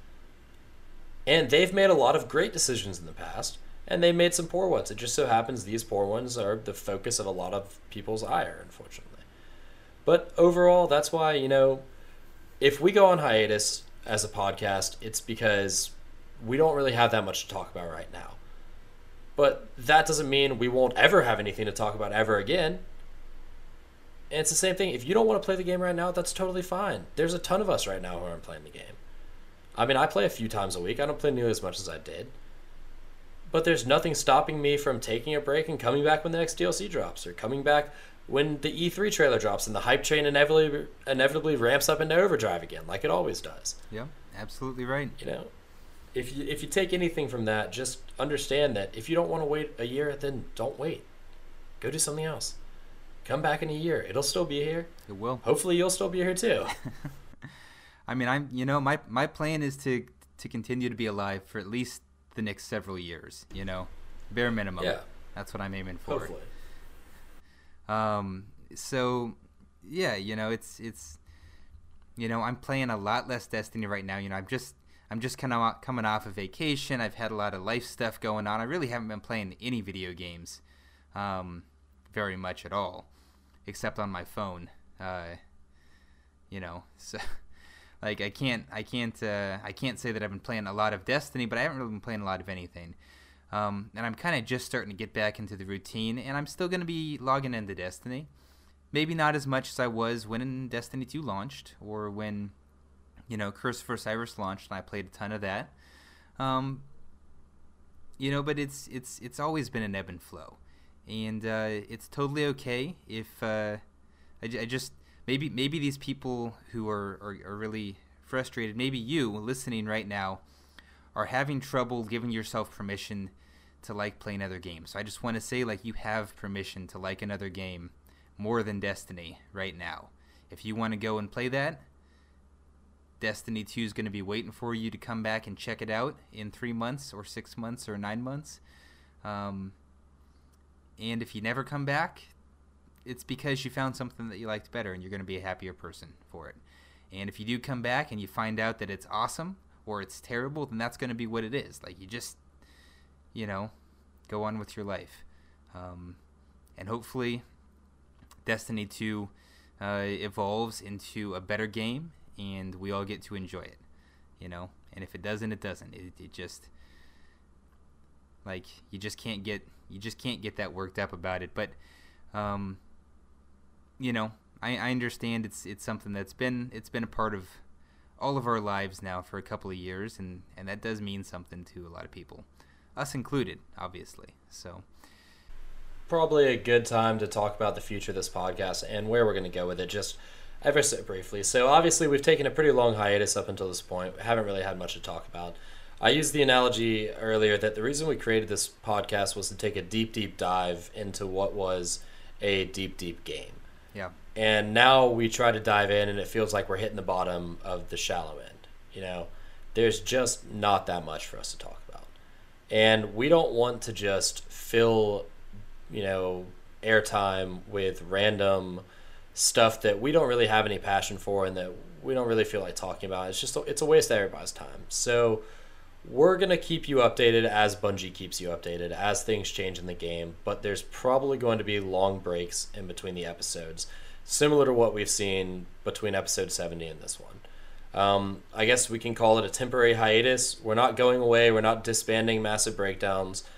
And they've made a lot of great decisions in the past, and they made some poor ones. It just so happens these poor ones are the focus of a lot of people's ire, unfortunately. But overall, that's why, you know, if we go on hiatus as a podcast, it's because we don't really have that much to talk about right now. But that doesn't mean we won't ever have anything to talk about ever again. And it's the same thing. If you don't want to play the game right now, that's totally fine. There's a ton of us right now who aren't playing the game. I mean, I play a few times a week. I don't play nearly as much as I did. But there's nothing stopping me from taking a break and coming back when the next DLC drops, or coming back when the E3 trailer drops and the hype train inevitably ramps up into overdrive again, like it always does. Yeah, absolutely right. You know, if you take anything from that, just understand that if you don't want to wait a year, then don't wait. Go do something else. Come back in a year. It'll still be here. It will. Hopefully you'll still be here too. I mean, my plan is to continue to be alive for at least the next several years, you know, bare minimum. Yeah. That's what I'm aiming for. Hopefully. So yeah, you know, it's you know, I'm playing a lot less Destiny right now. You know, I'm just kind of coming off of vacation. I've had a lot of life stuff going on. I really haven't been playing any video games very much at all, except on my phone. You know, so like I can't say that I've been playing a lot of Destiny, but I haven't really been playing a lot of anything. And I'm kind of just starting to get back into the routine, and I'm still going to be logging into Destiny. Maybe not as much as I was when Destiny 2 launched, or when, you know, Curse of Osiris launched, and I played a ton of that. You know, but it's always been an ebb and flow, and it's totally okay if I just maybe these people who are really frustrated, maybe you listening right now, are having trouble giving yourself permission to like play another game. So I just want to say, like, you have permission to like another game more than Destiny right now. If you want to go and play that, Destiny 2 is going to be waiting for you to come back and check it out in 3 months or 6 months or 9 months. And if you never come back, it's because you found something that you liked better, and you're going to be a happier person for it. And if you do come back and you find out that it's awesome or it's terrible, then that's going to be what it is. Like, you just, you know, go on with your life. And hopefully Destiny 2 evolves into a better game, and we all get to enjoy it, you know. And if it doesn't, it doesn't. It just, like, you just can't get that worked up about it. But you know, I understand it's something that's been a part of all of our lives now for a couple of years, and that does mean something to a lot of people, us included, obviously. So probably a good time to talk about the future of this podcast and where we're going to go with it, just ever so briefly. So obviously we've taken a pretty long hiatus up until this point. We haven't really had much to talk about. I used the analogy earlier that the reason we created this podcast was to take a deep dive into what was a deep game. Yeah. And now we try to dive in, and it feels like we're hitting the bottom of the shallow end. You know, there's just not that much for us to talk about. And we don't want to just fill, you know, airtime with random stuff that we don't really have any passion for and that we don't really feel like talking about. It's a waste of everybody's time. So we're going to keep you updated as Bungie keeps you updated, as things change in the game, but there's probably going to be long breaks in between the episodes, similar to what we've seen between episode 70 and this one. I guess we can call it a temporary hiatus. We're not going away. We're not disbanding Massive Breakdowns.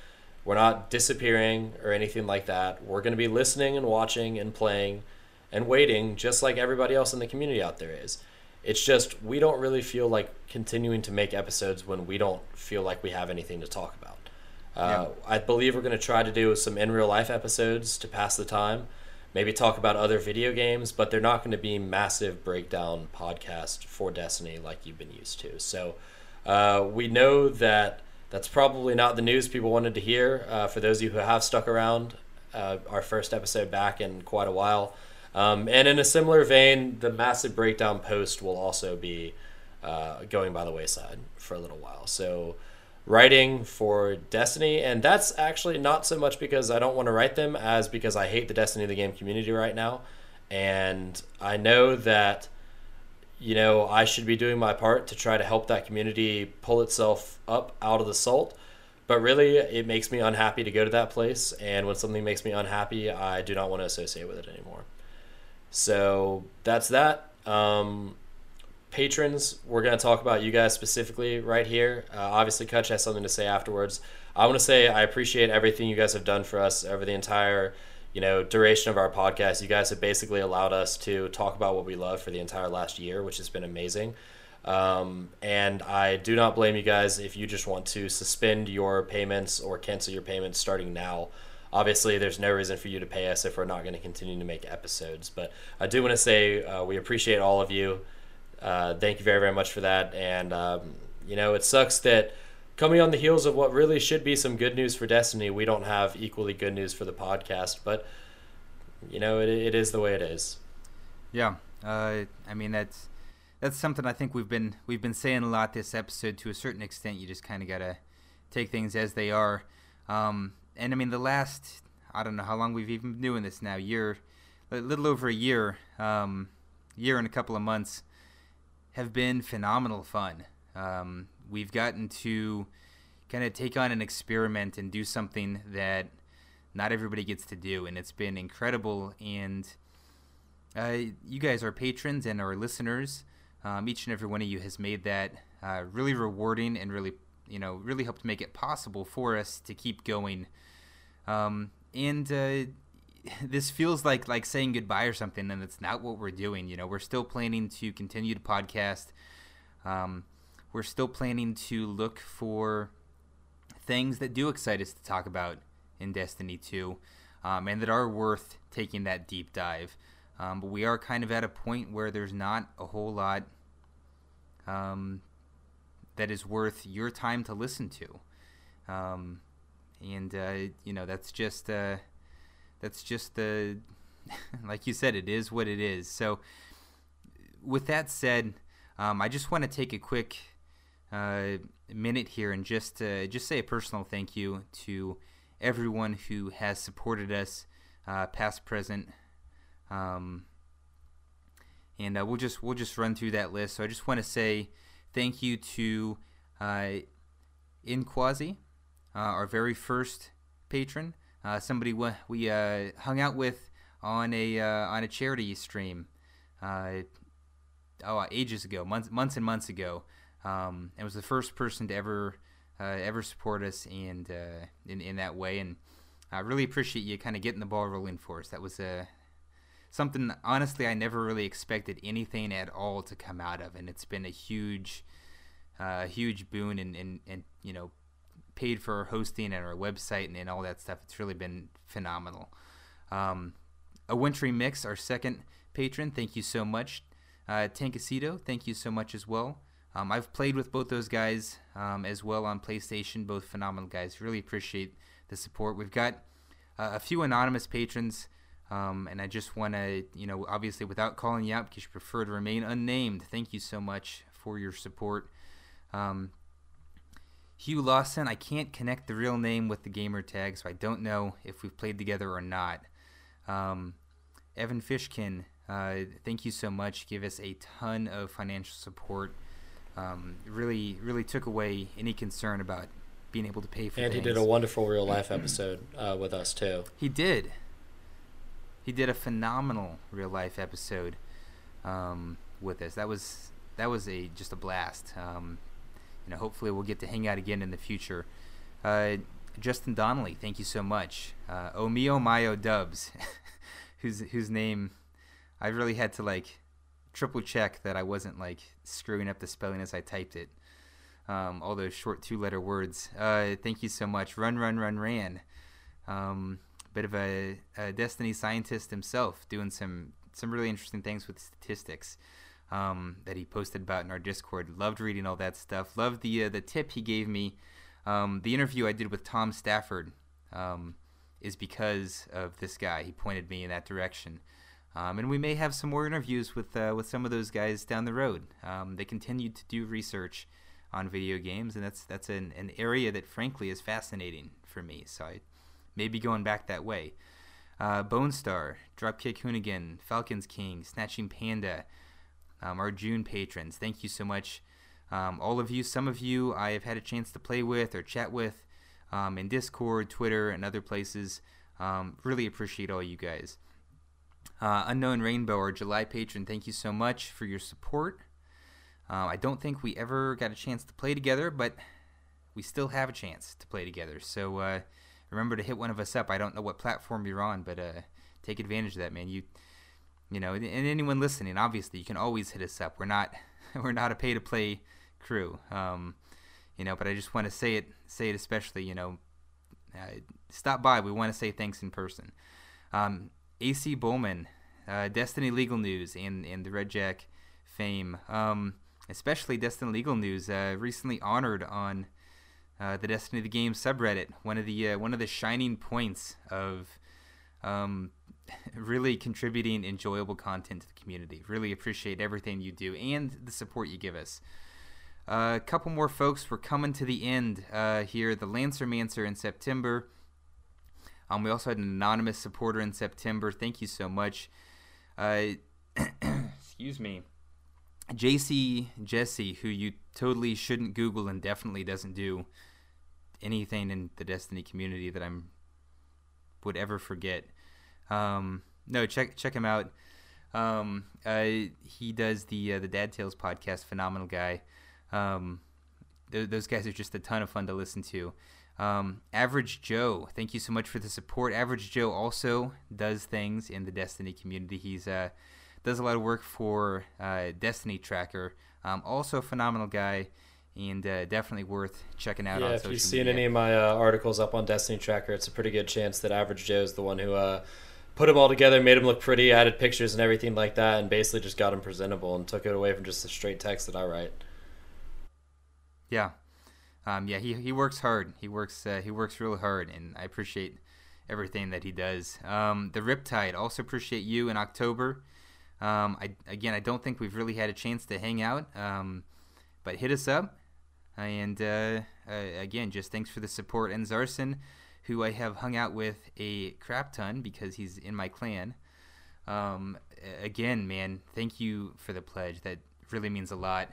We're not disappearing or anything like that. We're going to be listening and watching and playing and waiting just like everybody else in the community out there is. It's just we don't really feel like continuing to make episodes when we don't feel like we have anything to talk about. I believe we're going to try to do some in real life episodes to pass the time, maybe talk about other video games, but they're not going to be massive breakdown podcast for Destiny like you've been used to. So we know that that's probably not the news people wanted to hear. For those of you who have stuck around, our first episode back in quite a while. And in a similar vein, the massive breakdown post will also be going by the wayside for a little while. So writing for Destiny, and that's actually not so much because I don't want to write them as because I hate the Destiny the game community right now. And I know that, you know, I should be doing my part to try to help that community pull itself up out of the salt. But really, it makes me unhappy to go to that place. And when something makes me unhappy, I do not want to associate with it anymore. So that's that. Patrons, we're going to talk about you guys specifically right here. Obviously, Kutch has something to say afterwards. I want to say I appreciate everything you guys have done for us over the entire, you know, duration of our podcast. You guys have basically allowed us to talk about what we love for the entire last year, which has been amazing. And I do not blame you guys if you just want to suspend your payments or cancel your payments starting now. Obviously, there's no reason for you to pay us if we're not going to continue to make episodes. But I do want to say we appreciate all of you. Thank you very, very much for that. And, you know, it sucks that coming on the heels of what really should be some good news for Destiny, we don't have equally good news for the podcast. But, you know, it is the way it is. Yeah. I mean, that's something I think we've been saying a lot this episode. To a certain extent, you just kind of got to take things as they are. And I mean, the last, I don't know how long we've even been doing this now, a little over a year, year and a couple of months, have been phenomenal fun. We've gotten to kind of take on an experiment and do something that not everybody gets to do, and it's been incredible. And you guys are patrons and our listeners. Each and every one of you has made that really rewarding and really helped make it possible for us to keep going. And this feels like saying goodbye or something, and it's not what we're doing. You know, we're still planning to continue to podcast. We're still planning to look for things that do excite us to talk about in Destiny 2, and that are worth taking that deep dive. But we are kind of at a point where there's not a whole lot that is worth your time to listen to. And you know, that's just the like you said, it is what it is. So with that said, I just want to take a quick minute here and just say a personal thank you to everyone who has supported us, past, present, and we'll just run through that list. So I just want to say thank you to Inquasi, our very first patron, somebody we hung out with on a charity stream ages ago, months and months ago. It was the first person to ever support us and in that way, and I really appreciate you kind of getting the ball rolling for us. That was something, honestly, I never really expected anything at all to come out of, and it's been a huge boon and you know, paid for our hosting and our website and all that stuff. It's really been phenomenal. A Wintry Mix, our second patron, thank you so much. Tankacito, thank you so much as well. I've played with both those guys as well on PlayStation, both phenomenal guys. Really appreciate the support. We've got a few anonymous patrons, and I just want to, you know, obviously without calling you out because you prefer to remain unnamed, thank you so much for your support. Hugh Lawson, I can't connect the real name with the gamer tag, so I don't know if we've played together or not. Evan Fishkin, thank you so much. Give us a ton of financial support. Really took away any concern about being able to pay for things. And he did a wonderful real life episode with us too. He did a phenomenal real life episode with us. That was just a blast. You know, hopefully we'll get to hang out again in the future. Justin Donnelly, thank you so much. Omio Mayo Dubs, whose name I really had to like triple check that I wasn't like screwing up the spelling as I typed it. All those short 2-letter words. Thank you so much. Run, ran. Bit of a Destiny scientist himself, doing some really interesting things with statistics that he posted about in our Discord. Loved reading all that stuff. Loved the tip he gave me. The interview I did with Tom Stafford is because of this guy. He pointed me in that direction. And we may have some more interviews with some of those guys down the road. They continue to do research on video games, and that's an area that frankly is fascinating for me. So I may be going back that way. Bone Star, Dropkick Hoonigan, Falcons King, Snatching Panda, our June patrons. Thank you so much. All of you, some of you I have had a chance to play with or chat with in Discord, Twitter, and other places. Really appreciate all you guys. Unknown Rainbow, our July patron, thank you so much for your support. I don't think we ever got a chance to play together, but we still have a chance to play together. So remember to hit one of us up. I don't know what platform you're on, but take advantage of that, man. You know, and anyone listening, obviously, you can always hit us up. We're not a pay-to-play crew, you know. But I just want to say it especially, you know, stop by. We want to say thanks in person. AC Bowman, Destiny Legal News, and the Red Jack fame, especially Destiny Legal News, recently honored on the Destiny the Game subreddit. One of the shining points of really contributing enjoyable content to the community. Really appreciate everything you do and the support you give us. A couple more folks. We're coming to the end here. The Lancermancer in September. We also had an anonymous supporter in September. Thank you so much. Excuse me. JC Jesse, who you totally shouldn't Google and definitely doesn't do anything in the Destiny community that would ever forget. No, check him out. He does the Dad Tales podcast. Phenomenal guy. Those guys are just a ton of fun to listen to. Average Joe, thank you so much for the support. Average Joe also does things in the Destiny community. He's does a lot of work for Destiny Tracker. Also a phenomenal guy, and definitely worth checking out on social media. Yeah, if you've seen any of my articles up on Destiny Tracker, it's a pretty good chance that Average Joe is the one who put them all together, made them look pretty, added pictures and everything like that, and basically just got them presentable and took it away from just the straight text that I write. Yeah. He works hard. He works real hard, and I appreciate everything that he does. The Riptide, also appreciate you in October. I don't think we've really had a chance to hang out, but hit us up. And again, just thanks for the support. And Zarson, who I have hung out with a crap ton because he's in my clan. Again, man, thank you for the pledge. That really means a lot.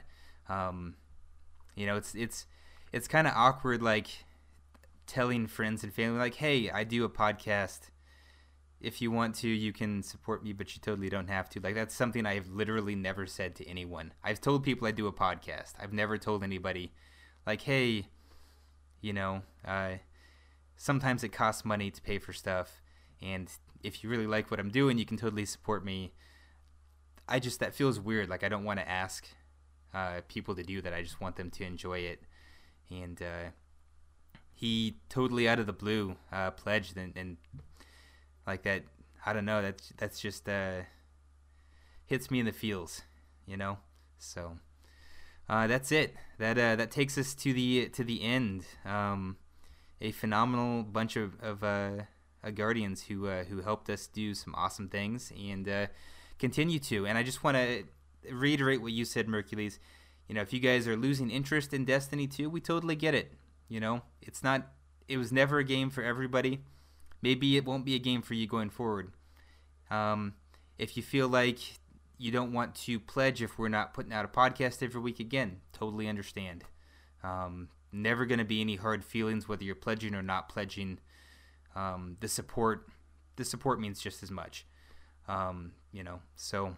You know, it's kind of awkward, like telling friends and family, like, hey, I do a podcast. If you want to, you can support me, but you totally don't have to. Like, that's something I've literally never said to anyone. I've told people I do a podcast. I've never told anybody, like, hey, you know, sometimes it costs money to pay for stuff, and if you really like what I'm doing, you can totally support me. That feels weird. Like, I don't want to ask people to do that. I just want them to enjoy it. And he totally out of the blue pledged, and like that, I don't know, that's just hits me in the feels, you know. So that's it. That takes us to the end. A phenomenal bunch of guardians who helped us do some awesome things and continue to. And I just want to reiterate what you said, Mercules. You know, if you guys are losing interest in Destiny 2, we totally get it. You know, it was never a game for everybody. Maybe it won't be a game for you going forward. If you feel like you don't want to pledge if we're not putting out a podcast every week, again, totally understand. Never going to be any hard feelings whether you're pledging or not pledging. The support means just as much. You know, so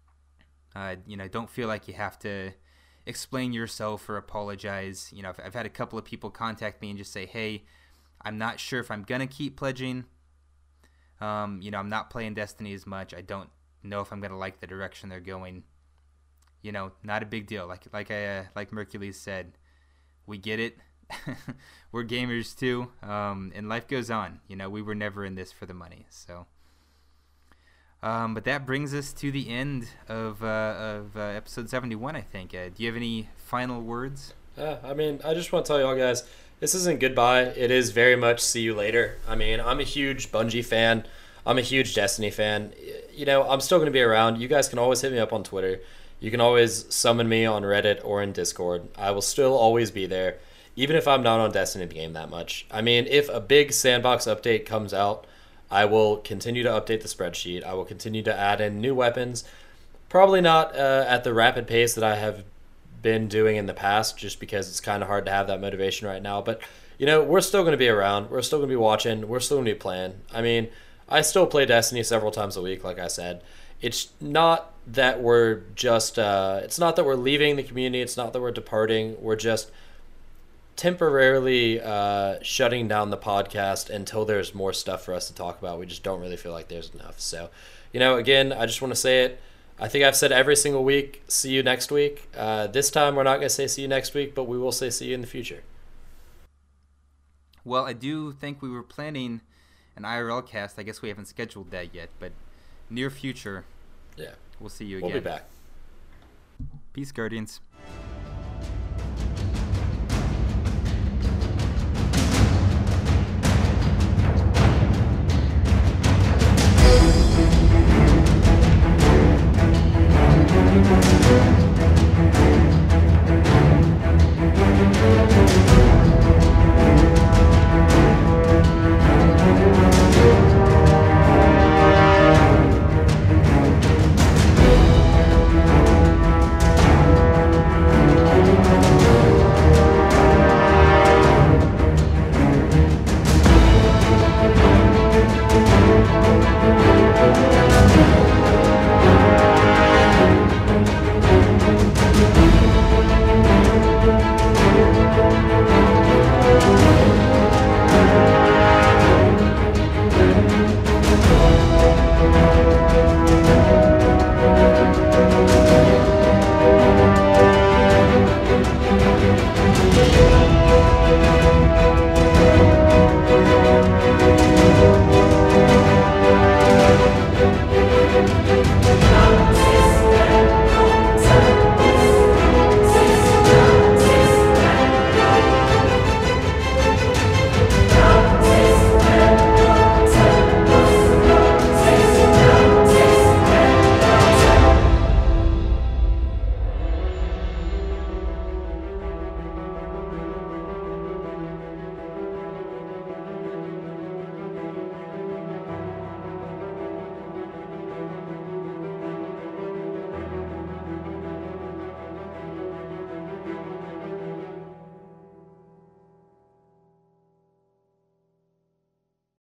you know, don't feel like you have to explain yourself or apologize. You know, I've had a couple of people contact me and just say, hey, I'm not sure if I'm going to keep pledging. I'm not playing Destiny as much. I don't know if I'm going to like the direction they're going. Not a big deal. Like Mercules said, we get it. We're gamers too, and life goes on. We were never in this for the money. So, but that brings us to the end of episode 71. I think. Do you have any final words? I just want to tell y'all guys, this isn't goodbye. It is very much see you later. I'm a huge Bungie fan. I'm a huge Destiny fan. I'm still going to be around. You guys can always hit me up on Twitter. You can always summon me on Reddit or in Discord. I will still always be there, even if I'm not on Destiny game that much. If a big sandbox update comes out, I will continue to update the spreadsheet. I will continue to add in new weapons. Probably not at the rapid pace that I have been doing in the past, just because it's kind of hard to have that motivation right now. But, we're still going to be around. We're still going to be watching. We're still going to be playing. I still play Destiny several times a week, like I said. It's not that we're just, it's not that we're leaving the community. It's not that we're departing. We're just temporarily shutting down the podcast until there's more stuff for us to talk about. We just don't really feel like there's enough. So, again, I just want to say it. I think I've said every single week, see you next week. This time we're not going to say see you next week, but we will say see you in the future. Well, I do think we were planning an IRL cast. I guess we haven't scheduled that yet, but near future, yeah, we'll see you again. We'll be back. Peace, Guardians.